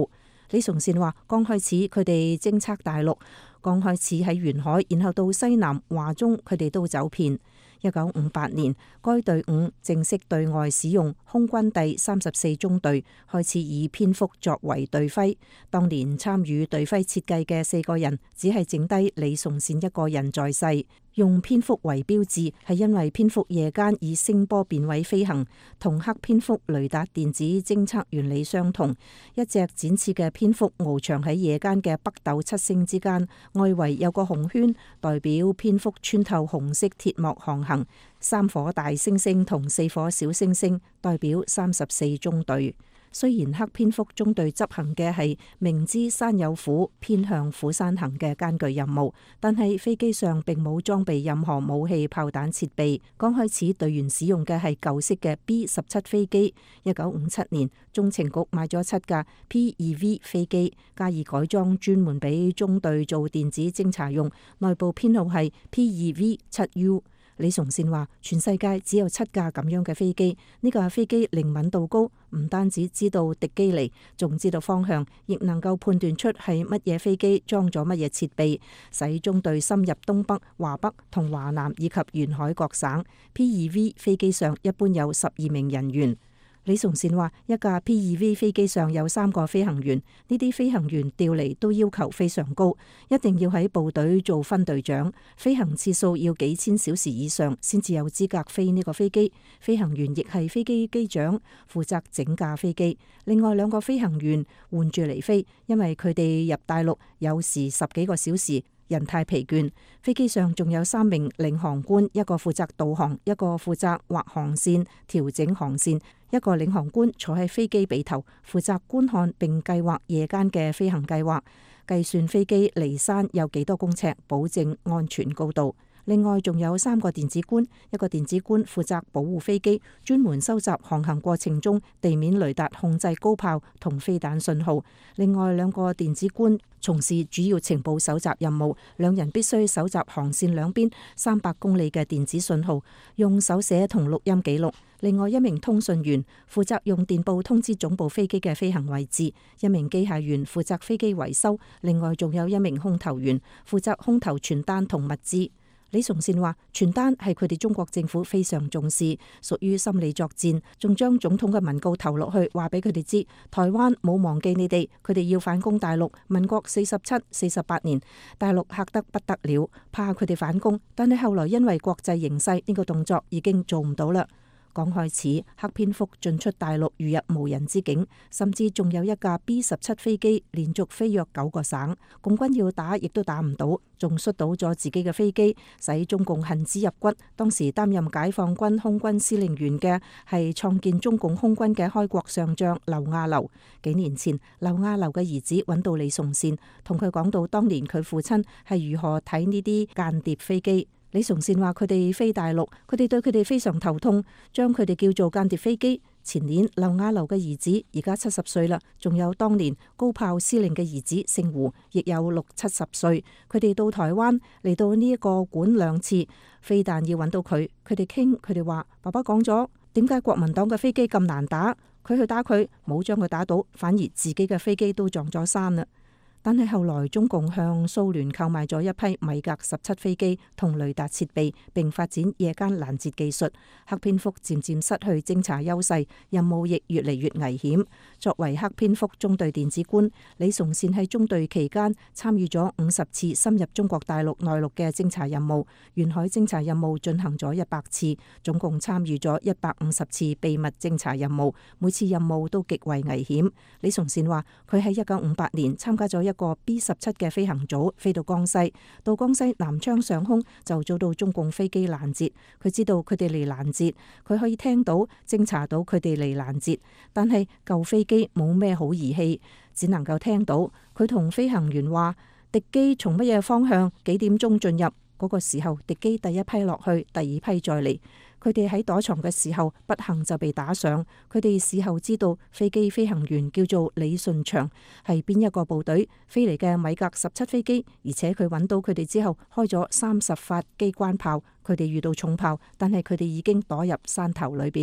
李崇善話：剛開始佢哋偵測大陸，剛開始喺沿海，然後到西南、華中，佢哋都走遍。一九五八年，該隊伍正式對外使用空軍第三十四中隊，開始以蝙蝠作為隊徽。當年參與隊徽設計嘅四個人，只係剩低李崇善一個人在世。用蝙蝠為標誌，係因為蝙蝠夜間以聲波辨位飛行，同黑蝙蝠雷達電子偵測原理相同。一隻展翅嘅蝙蝠翱翔喺夜間嘅北斗七星之間，外圍有個紅圈，代表蝙蝠穿透紅色鐵幕航行。三顆大猩猩同四顆小猩猩代表三十四中隊。雖然黑蝙蝠中隊執行嘅係明知山有虎，偏向虎山行嘅艱巨任務，但係飛機上並冇裝備任何武器炮彈設備。剛開始隊員使用嘅係舊式嘅 B 十七飛機。一九五七年，中情局買咗七架 P 二 V 飛機，加以改裝，專門俾中隊做電子偵察用，內部編號係 P 二 V 七 U。李崇善話：全世界只有七架咁樣嘅飛機，呢架飛機靈敏度高，唔單止知道敵機嚟，仲知道方向，亦能夠判斷出係乜嘢飛機裝咗乜嘢設備，使中隊深入東北、華北同華南以及沿海各省。P 二 V 飛機上一般有十二名人員。李崇善話：一架 P 二 V 飛機上有三個飛行員，呢啲飛行員調離都要求非常高，一定要喺部隊做分隊長，飛行次數要幾千小時以上，先至有資格飛呢個飛機。飛行員亦係飛機機長，負責整架飛機。另外兩個飛行員換住嚟飛，因為佢哋入大陸有時十幾個小時，人太疲倦。飛機上仲有三名領航官，一個負責導航，一個負責畫航線、調整航線。一個領航官坐喺飛機尾頭，負責觀看並計劃夜間嘅飛行計劃，計算飛機離山有幾多公尺，保證安全高度。另外仲有三個電子官，一個電子官負責保護飛機，專門收集航行過程中地面雷達控制高炮同飛彈信號。另外兩個電子官從事主要情報搜集任務，兩人必須搜集航線兩邊三百公里嘅電子信號，用手寫同錄音記錄。另外一名通訊員負責用電報通知總部飛機嘅飛行位置，一名機械員負責飛機維修，另外仲有一名空投員負責空投傳單同物資。李崇善話：傳單係佢哋中國政府非常重視，屬於心理作戰，仲將總統嘅文告投落去，話俾佢哋知，台灣冇忘記你哋，佢哋要反攻大陸。民國四十七、四十八年，大陸嚇得不得了，怕佢哋反攻，但係後來因為國際形勢，呢個動作已經做唔到啦。剛開始，黑蝙蝠進出大陸如入無人之境，甚至仲有一架 B 十七飛機連續飛越九個省，共軍要打亦都打唔到，仲摔倒咗自己嘅飛機，使中共恨之入骨。當時擔任解放軍空軍司令員嘅係創建中共空軍嘅開國上將劉亞樓。幾年前，劉亞樓嘅兒子揾到李崇善，同佢講到當年佢父親係如何睇呢啲間諜飛機。李崇善話：佢哋飛大陸，佢哋對佢哋非常頭痛，將佢哋叫做間諜飛機。前年劉亞樓嘅兒子而家七十歲啦，仲有當年高炮司令嘅兒子姓胡，亦有六七十歲。佢哋到台灣嚟到呢一個館兩次，飛彈要揾到佢，佢哋傾，佢哋話爸爸講咗，點解國民黨嘅飛機咁難打？佢去打佢，冇將佢打到，反而自己嘅飛機都撞咗山啦。但係後來中共向蘇聯購買咗一批米格十七飛機同雷達設備，並發展夜間攔截技術，黑蝙蝠漸漸失去偵察優勢，任務亦越嚟越危險。作為黑蝙蝠中隊電子官，李崇善喺中隊期間參與咗五十次深入中國大陸內陸嘅偵察任務，沿海偵察任務進行咗一百次，總共參與咗一百五十次秘密偵察任務，每次任務都極為危險。李崇善話：佢喺一九五八年參加咗一個 B 十七嘅飛行組飛到江西，到江西南昌上空就遭到中共飛機攔截。佢知道佢哋嚟攔截，佢可以聽到偵查到佢哋嚟攔截，但係舊飛機冇咩好儀器，只能夠聽到佢同飛行員話敵機從乜嘢方向幾點鐘進入。嗰個時候敵機第一批落去，第二批再嚟。佢哋喺躲藏嘅時候，不幸就被打上。佢哋事後知道飛機飛行員叫做李順祥，係邊一個部隊飛嚟嘅米格十七飛機，而且佢揾到佢哋之後，開咗三十發機關炮。佢哋遇到重炮，但係佢哋已經躲入山頭裏邊。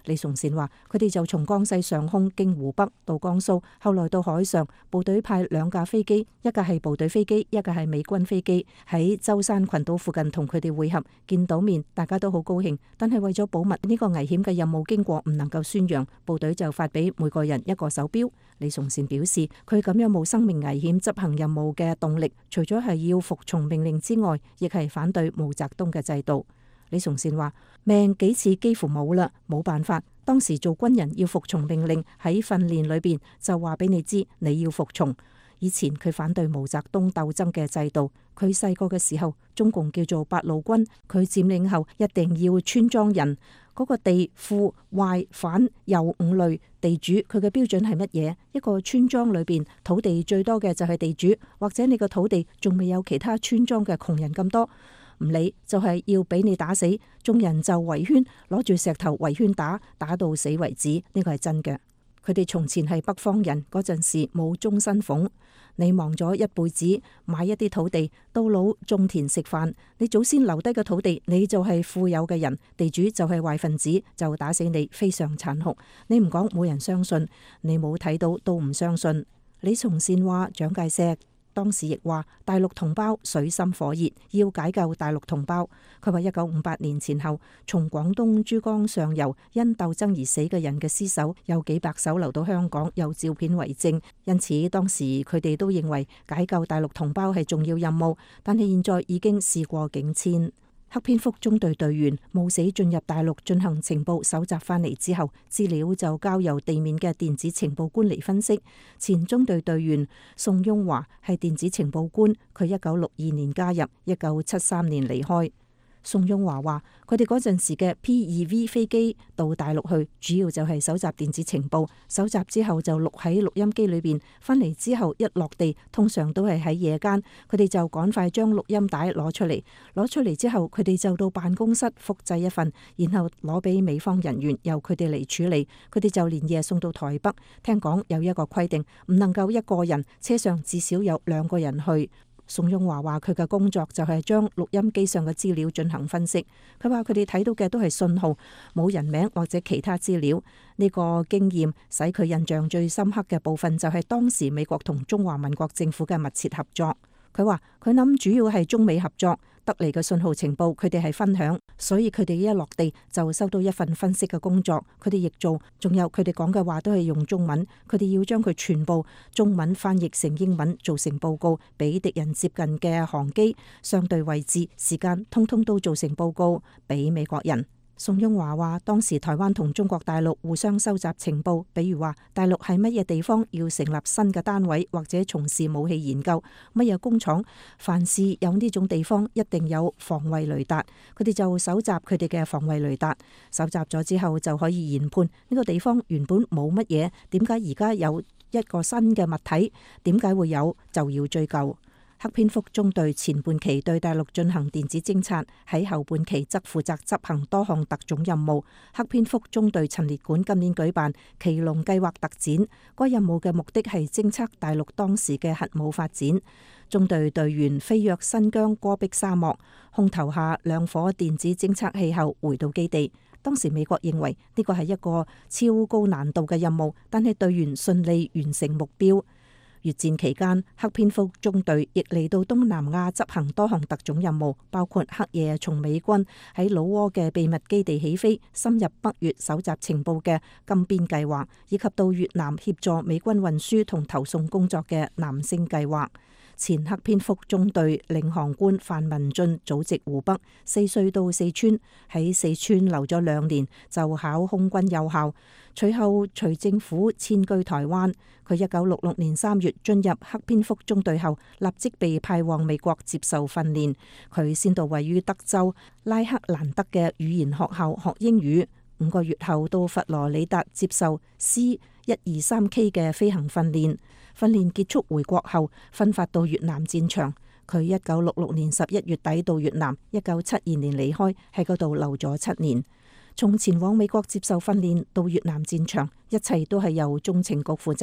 李崇善話：佢哋就從江西上空經湖北到江蘇，後來到海上，部隊派兩架飛機，一架係部隊飛機，一架係美軍飛機，喺舟山群島附近同佢哋會合，見到面，大家都好高興。但係為咗保密，呢個危險嘅任務經過唔能夠宣揚，部隊就發俾每個人一個手錶。李崇善表示，佢咁樣冇生命危險執行任務嘅動力，除咗係要服從命令之外，亦係反對毛澤東嘅制度。李崇善話：命幾次幾乎冇啦，冇辦法。當時做軍人要服從命令，喺訓練裏邊就話俾你知你要服從。以前佢反對毛澤東鬥爭嘅制度。佢細個嘅時候，中共叫做八路軍，佢佔領後一定要村莊人嗰、那個地富壞反右五類地主，佢嘅標準係乜嘢？一個村莊裏邊土地最多嘅就係地主，或者你個土地仲未有其他村莊嘅窮人咁多。唔理就係、是、要俾你打死，眾人就圍圈攞住石頭圍圈打，打到死為止。呢個係真嘅。佢哋從前係北方人嗰陣時冇終身俸，你忙咗一輩子買一啲土地，到老種田食飯，你祖先留低嘅土地，你就係富有嘅人，地主就係壞分子，就打死你，非常殘酷。你唔講冇人相信，你冇睇到都唔相信。李崇善話：蔣介石當時亦話大陸同胞水深火熱，要解救大陸同胞。佢話一九五八年前後，從廣東珠江上游因鬥爭而死嘅人嘅屍首有幾百手留到香港，有照片為證。因此當時佢哋都認為解救大陸同胞係重要任務，但係現在已經事過境遷。黑蝙蝠中隊隊員冒死進入大陸進行情報搜集翻嚟之後，資料就交由地面嘅電子情報官嚟分析。前中隊隊員宋雍華係電子情報官，佢一九六二年加入，一九七三年離開。宋雍華話：佢哋嗰陣時嘅 P 二 V 飛機到大陸去，主要就係搜集電子情報，搜集之後就錄喺錄音機裏邊，翻嚟之後一落地，通常都係喺夜間，佢哋就趕快將錄音帶攞出嚟，攞出嚟之後，佢哋就到辦公室複製一份，然後攞俾美方人員，由佢哋嚟處理。佢哋就連夜送到台北。聽講有一個規定，唔能夠一個人，車上至少有兩個人去。宋雍華話佢嘅工作就係將錄音機上嘅資料進行分析。佢話佢哋睇到嘅都係信號，冇人名或者其他資料。呢個經驗使佢印象最深刻嘅部分就係當時美國同中華民國政府嘅密切合作。佢話佢諗主要係中美合作得嚟嘅信號情報，佢哋係分享，所以佢哋一落地就收到一份分析嘅工作，佢哋亦做。仲有佢哋講嘅話都係用中文，佢哋要將佢全部中文翻譯成英文，做成報告俾敵人接近嘅航機、相對位置、時間，通通都做成報告俾美國人。宋雍華話：當時台灣同中國大陸互相收集情報，比如話大陸係乜嘢地方要成立新嘅單位，或者從事武器研究，乜嘢工廠，凡是有呢種地方一定有防衛雷達，佢哋就搜集佢哋嘅防衛雷達，搜集咗之後就可以研判呢個地方原本冇乜嘢，點解而家有一個新嘅物體，點解會有，就要追究。黑蝙蝠中隊前半期對大陸進行電子偵察，喺後半期則負責執行多項特種任務。黑蝙蝠中隊陳列館今年舉辦奇龍計劃特展，該任務嘅目的係偵測大陸當時嘅核武發展。中隊隊員飛越新疆戈壁沙漠，空投下兩顆電子偵測器後回到基地。當時美國認為呢個係一個超高難度嘅任務，但係隊員順利完成目標。越戰期間，黑蝙蝠中隊亦嚟到東南亞執行多項特種任務，包括黑夜從美軍喺老撾嘅秘密基地起飛，深入北越搜集情報嘅金邊計劃，以及到越南協助美軍運輸同投送工作嘅南星計劃。前黑蝙蝠中隊領航官范文俊祖籍湖北，四歲到四川，喺四川留咗兩年，就考空軍幼校，隨後隨政府遷居台灣。佢一九六六年三月進入黑蝙蝠中隊後，立即被派往美國接受訓練。佢先到位於德州拉克蘭德嘅語言學校學英語，五個月後到佛羅里達接受 C 一二三 K 嘅飛行訓練。訓練結束回國後，分發到越南戰場。佢一九六六年十一月底到越南，一九七二年離開，喺嗰度留咗七年。從前往美國接受訓練到越南戰場，一切都係由中情局負責。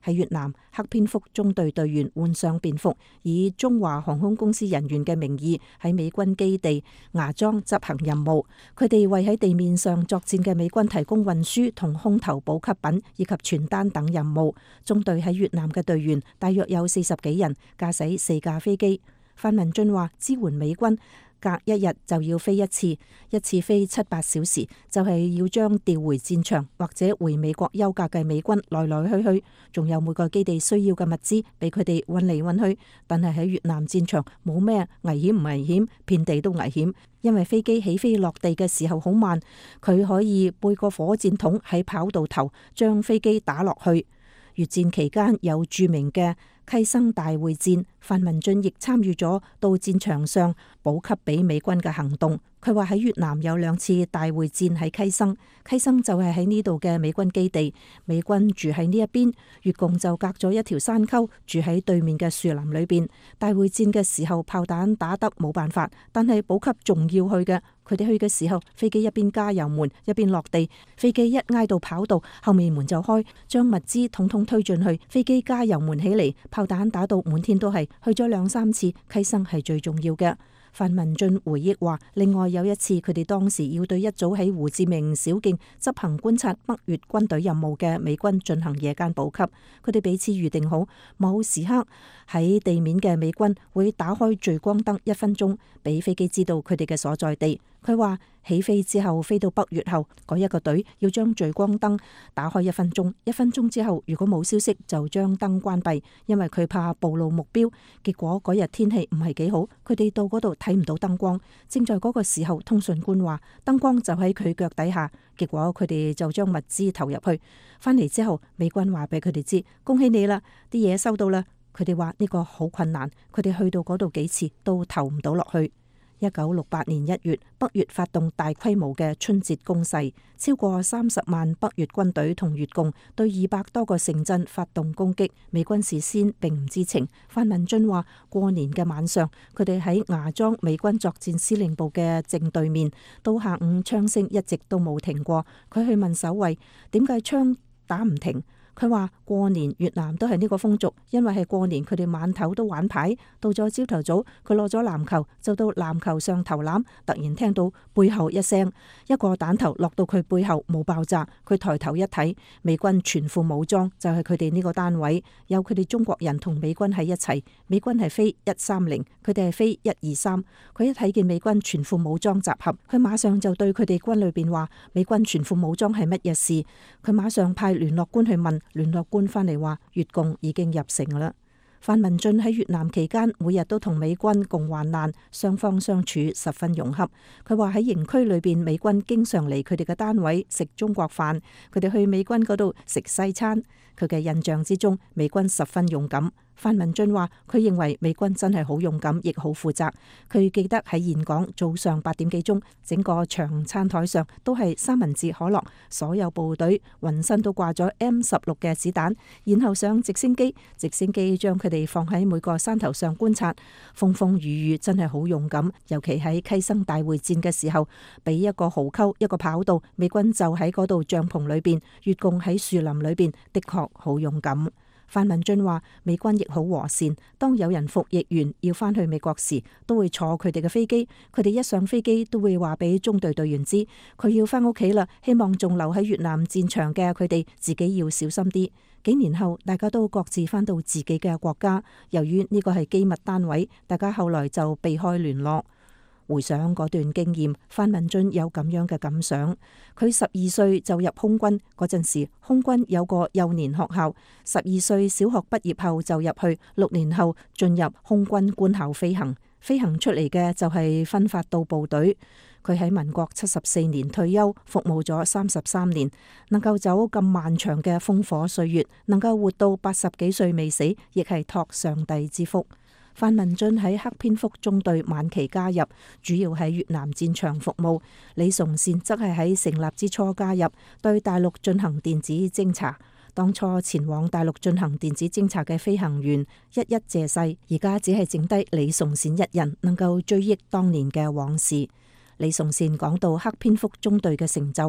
喺越南，黑蝙蝠中隊隊員換上便服，以中華航空公司人員嘅名義喺美軍基地芽莊執行任務。佢哋為喺地面上作戰嘅美軍提供運輸同空投補給品以及傳單等任務。中隊喺越南嘅隊員大約有四十幾人，駕駛四架飛機。范文俊話：支援美軍隔一日就要飛一次，一次飛七八小時，就係要將調回戰場或者回美國休假嘅美軍來來去去，仲有每個基地需要嘅物資俾佢哋運嚟運去。但係喺越南戰場冇咩危險唔危險，遍地都危險，因為飛機起飛落地嘅時候好慢，佢可以背個火箭筒喺跑道頭將飛機打落去。越戰期間有著名嘅溪生大會戰，范文俊亦參與咗到戰場上補給俾美軍嘅行動。佢話喺越南有兩次大會戰喺溪生，溪生就係喺呢度嘅美軍基地，美軍住喺呢一邊，越共就隔咗一條山溝住喺對面嘅樹林裏邊。大會戰嘅時候炮彈打得冇辦法，但係補給仲要去嘅。佢哋去嘅時候，飛機一邊加油門一邊落地，飛機一挨到跑道，後面門就開，將物資統統推進去。飛機加油門起嚟，炮彈打到滿天都係，去咗兩三次，溪生係最重要嘅。范文俊回憶話，另外有一次佢哋當時要對一組喺胡志明小徑執行觀察北越軍隊任務嘅美軍進行夜間補給，佢哋彼此預定好某時刻喺地面嘅美軍會打開聚光燈一分鐘，俾飛機知道佢哋嘅所在地。佢話起飛之後飛到北越後，嗰一個隊要將聚光燈打開一分鐘，一分鐘之後如果冇消息就將燈關閉，因為佢怕暴露目標。結果嗰日天氣唔係幾好，佢哋到嗰度睇唔到燈光。正在嗰個時候，通訊官話燈光就喺佢腳底下，結果佢哋就將物資投入去。翻嚟之後，美軍話俾佢哋知，恭喜你啦，啲嘢收到啦。佢哋話呢個好困難，佢哋去到嗰度幾次都投唔到落去。一九六八年一月，北越發動大規模嘅春節攻勢，超過三十萬北越軍隊同越共對二百多個城鎮發動攻擊。美軍事先並唔知情。范文俊話：過年嘅晚上，佢哋喺芽莊美軍作戰司令部嘅正對面，到下午槍聲一直都冇停過。佢去問守衛點解槍打唔停？佢話過年越南都係呢個風俗，因為係過年佢哋晚頭都玩牌。到咗朝頭早，佢攞咗籃球就到籃球上投籃，突然聽到背後一聲，一個彈頭落到佢背後冇爆炸。佢抬頭一睇，美軍全副武裝，就係佢哋呢個單位，有佢哋中國人同美軍喺一齊。美軍係飛一三零，佢哋係飛一二三。佢一睇見美軍全副武裝集合，佢馬上就對佢哋軍裏邊話：美軍全副武裝係乜嘢事？佢馬上派聯絡官去問。聯絡官翻嚟話，越共已經入城啦。范文俊喺越南期間，每日都同美軍共患難，雙方相處十分融洽。佢話喺營區裏邊，美軍經常嚟佢哋嘅單位食中國飯，佢哋去美軍嗰度食西餐。佢嘅印象之中，美軍十分勇敢。范文俊話：佢認為美軍真係好勇敢，亦好負責。佢記得喺峴港早上八點幾鐘，整個長餐台上都係三文治可樂，所有部隊渾身都掛咗 M 十六嘅子彈，然後上直升機，直升機將佢哋放喺每個山頭上觀察。風風雨雨真係好勇敢，尤其喺溪生大會戰嘅時候，俾一個壕溝一個跑道，美軍就喺嗰度帳篷裏邊，越共喺樹林裏邊，的確好勇敢。范文俊話：美軍亦好和善，當有人服役完要返去美國時，都會坐佢哋嘅飛機。佢哋一上飛機都會話俾中隊隊員知，佢要返屋企啦。希望仲留喺越南戰場嘅佢哋自己要小心啲。幾年後，大家都各自返到自己嘅國家。由於呢個係機密單位，大家後來就避開聯絡。回想嗰段經驗，范文俊有咁樣嘅感想。佢十二歲就入空軍嗰陣時，空軍有個幼年學校。十二歲小學畢業後就入去，六年後進入空軍官校飛行。飛行出嚟嘅就係分發到部隊。佢喺民國七十四年退休，服務咗三十三年，能夠走咁漫長嘅烽火歲月，能夠活到八十幾歲未死，亦係託上帝之福。范文俊喺黑蝙蝠中隊晚期加入，主要喺越南戰場服務。李崇善則係喺成立之初加入，對大陸進行電子偵查。當初前往大陸進行電子偵查嘅飛行員一一謝世，而家只係剩低李崇善一人能夠追憶當年嘅往事。李崇善講到黑蝙蝠中隊嘅成就，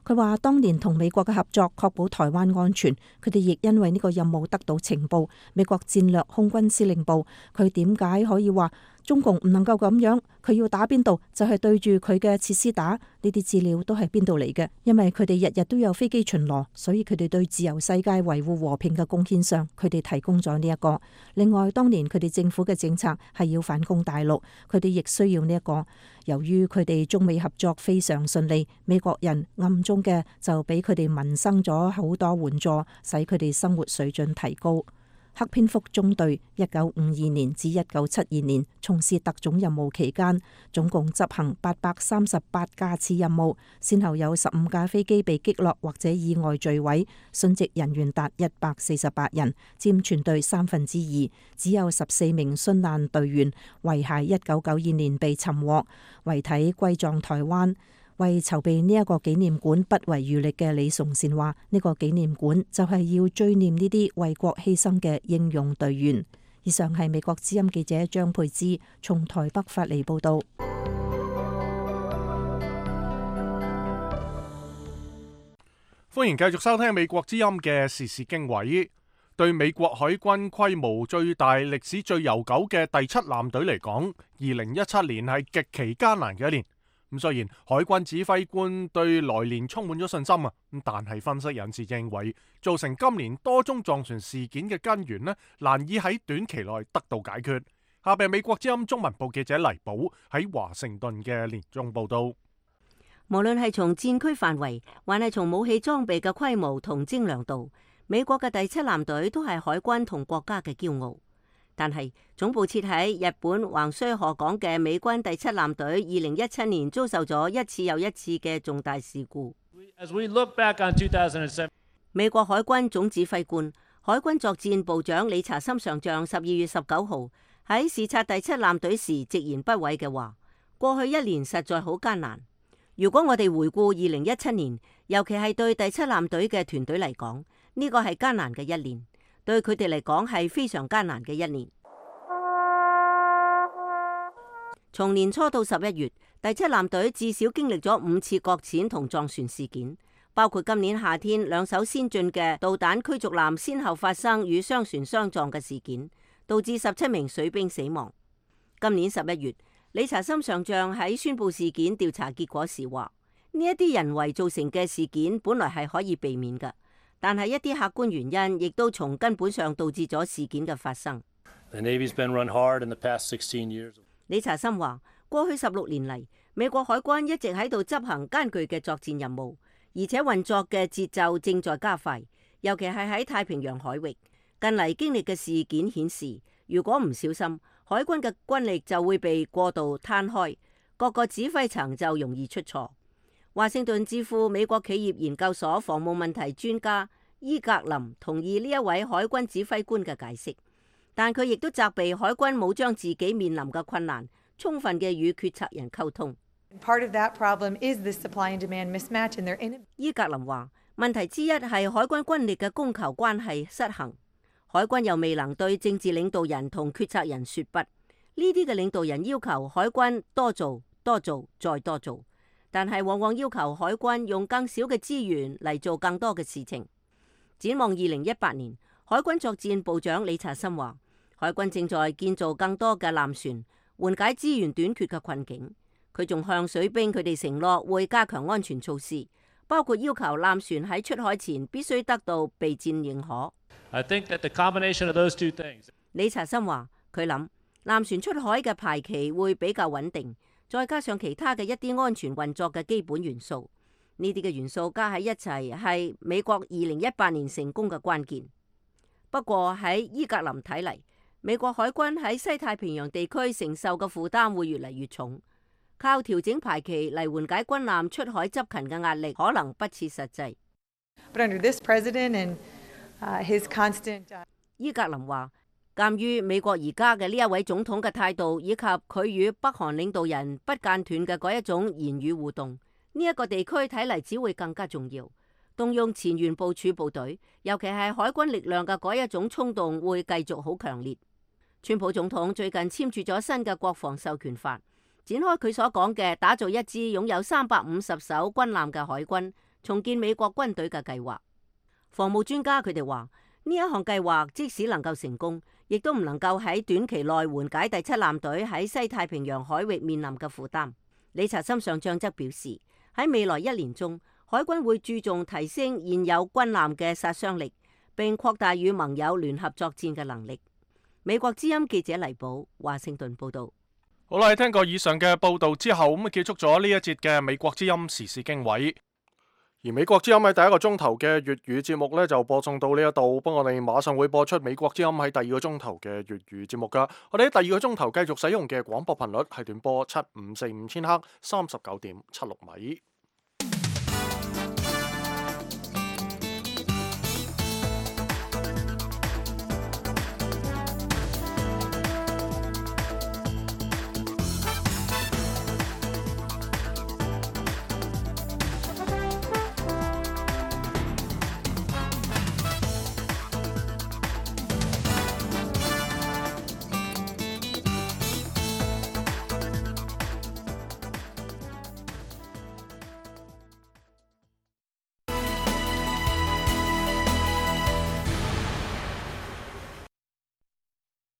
佢話當年同美國嘅合作確保台灣安全，佢哋亦因為呢個任務得到情報。美國戰略空軍司令部，佢點解可以話中共唔能夠咁樣？佢要打邊度就係對住佢嘅設施打。呢啲資料都係邊度嚟嘅？因為佢哋日日都有飛機巡邏，所以佢哋對自由世界維護和平嘅貢獻上，佢哋提供咗呢一個。另外，當年佢哋政府嘅政策係要反攻大陸，佢哋亦需要呢一個。由於佢哋中美合作非常順利，美國人暗中嘅就俾佢哋民生咗好多援助，使佢哋生活水準提高。黑蝙蝠中隊一九五二年至一九七二年從事特種任務期間，總共執行八百三十八架次任務，先後有十五架飛機被擊落或者意外墜毀，殉職人員達一百四十八人，佔全隊三分之二。只有十四名殉難隊員遺骸一九九二年被尋獲，遺體歸葬台灣。為籌備呢一個紀念館不遺餘力嘅李崇善話：呢個紀念館就係要追念呢啲為國犧牲嘅英勇隊員。以上係美國之音記者張佩芝從台北發嚟報道。 歡迎繼續收聽美國之音嘅時事經緯。對美國海軍規模最大、歷史最悠久嘅第七艦隊嚟講，二零一七年係極其艱難嘅一年。咁雖然海軍指揮官對來年充滿咗信心啊，咁但係分析人士認為，造成今年多宗撞船事件嘅根源呢，難以喺短期內得到解決。下邊美國之音中文部記者黎寶喺華盛頓嘅年終報道。 無論係從戰區範圍，還係從武器裝備嘅規模同精良度，美國嘅第七艦隊都係海軍同國家嘅驕傲。但係總部設喺日本橫須賀港嘅美軍第七艦隊，二零一七年遭受咗一次又一次嘅重大事故。美國海軍總指揮官、海軍作戰部長理查森上將十二月十九號喺視察第七艦隊時直言不諱嘅話：過去一年實在好艱難。如果我哋回顧二零一七年，尤其係對第七艦隊嘅團隊嚟講，呢個係艱難嘅一年。對佢哋嚟講係非常艱難嘅一年。從年初到十一月，第七艦隊至少經歷咗五次擱淺同撞船事件，包括今年夏天兩艘先進嘅導彈驅逐艦先後發生與商船相撞嘅事件，導致十七名水兵死亡。今年十一月，理查森上將喺宣布事件調查結果時話：呢一啲人為造成嘅事件本來係可以避免嘅。但係一啲客觀原因，亦都從根本上導致咗事件嘅發生。理查森話：過去十六年嚟，美國海軍一直喺度執行艱巨嘅作戰任務，而且運作嘅節奏正在加快，尤其係喺太平洋海域。近嚟經歷嘅事件顯示，如果唔小心，海軍嘅軍力就會被過度攤開，各個指揮層就容易出錯。華盛頓智庫美國企業研究所防務問題專家伊格林同意呢一位海軍指揮官嘅解釋，但佢亦都責備海軍冇將自己面臨嘅困難充分嘅與決策人溝通。伊格林話：問題之一係海軍軍力嘅供求關係失衡，海軍又未能對政治領導人同決策人說不。呢啲嘅領導人要求海軍多做、多做、再多做。但係往往要求海軍用更少嘅資源嚟做更多嘅事情。展望二零一八年，海軍作戰部長理查森話：海軍正在建造更多嘅艦船，緩解資源短缺嘅困境。佢仲向水兵佢哋承諾會加強安全措施，包括要求艦船喺出海前必須得到備戰認可。 I think that the combination of those two things. 理查森話：佢諗艦船出海嘅排期會比較穩定。再加上其他嘅一啲安全運作嘅基本元素，呢啲嘅元素加喺一齊係美國二零一八年成功嘅關鍵。不過喺伊格林睇嚟，美國海軍喺西太平洋地區承受嘅負擔會越嚟越重，靠調整排期嚟緩解軍艦出海執勤嘅壓力，可能不切實際。 But under this president and, uh, his constant, uh... 伊格林話。鑒於美國而家嘅呢一位總統嘅態度，以及佢與北韓領導人不間斷嘅嗰一種言語互動，呢、這、一個地區睇嚟只會更加重要。動用前沿部署部隊，尤其係海軍力量嘅嗰一種衝動會繼續好強烈。川普總統最近簽署咗新嘅國防授權法，展開佢所講嘅打造一支擁有三百五十艘軍艦嘅海軍， 重建美國軍隊嘅計劃。防務專家佢哋話，呢一項計劃即使能夠成功，亦都唔能夠喺短期內緩解第七艦隊喺西太平洋海域面臨嘅負擔。理查森上將則表示，喺未來一年中，海軍會注重提升現有軍艦嘅殺傷力，並擴大與盟友聯合作戰嘅能力。美國之音記者黎寶華盛頓報道。 好啦，聽過以上嘅報道之後，咁啊結束咗呢一節嘅美國之音時事經緯。而美國之音喺第一個鐘頭嘅粵語節目呢，就播送到呢一度，不過我哋馬上會播出美國之音喺第二個鐘頭嘅粵語節目噶。我哋喺第二個鐘頭繼續使用嘅廣播頻率係短波七五四五千赫三十九點七六米。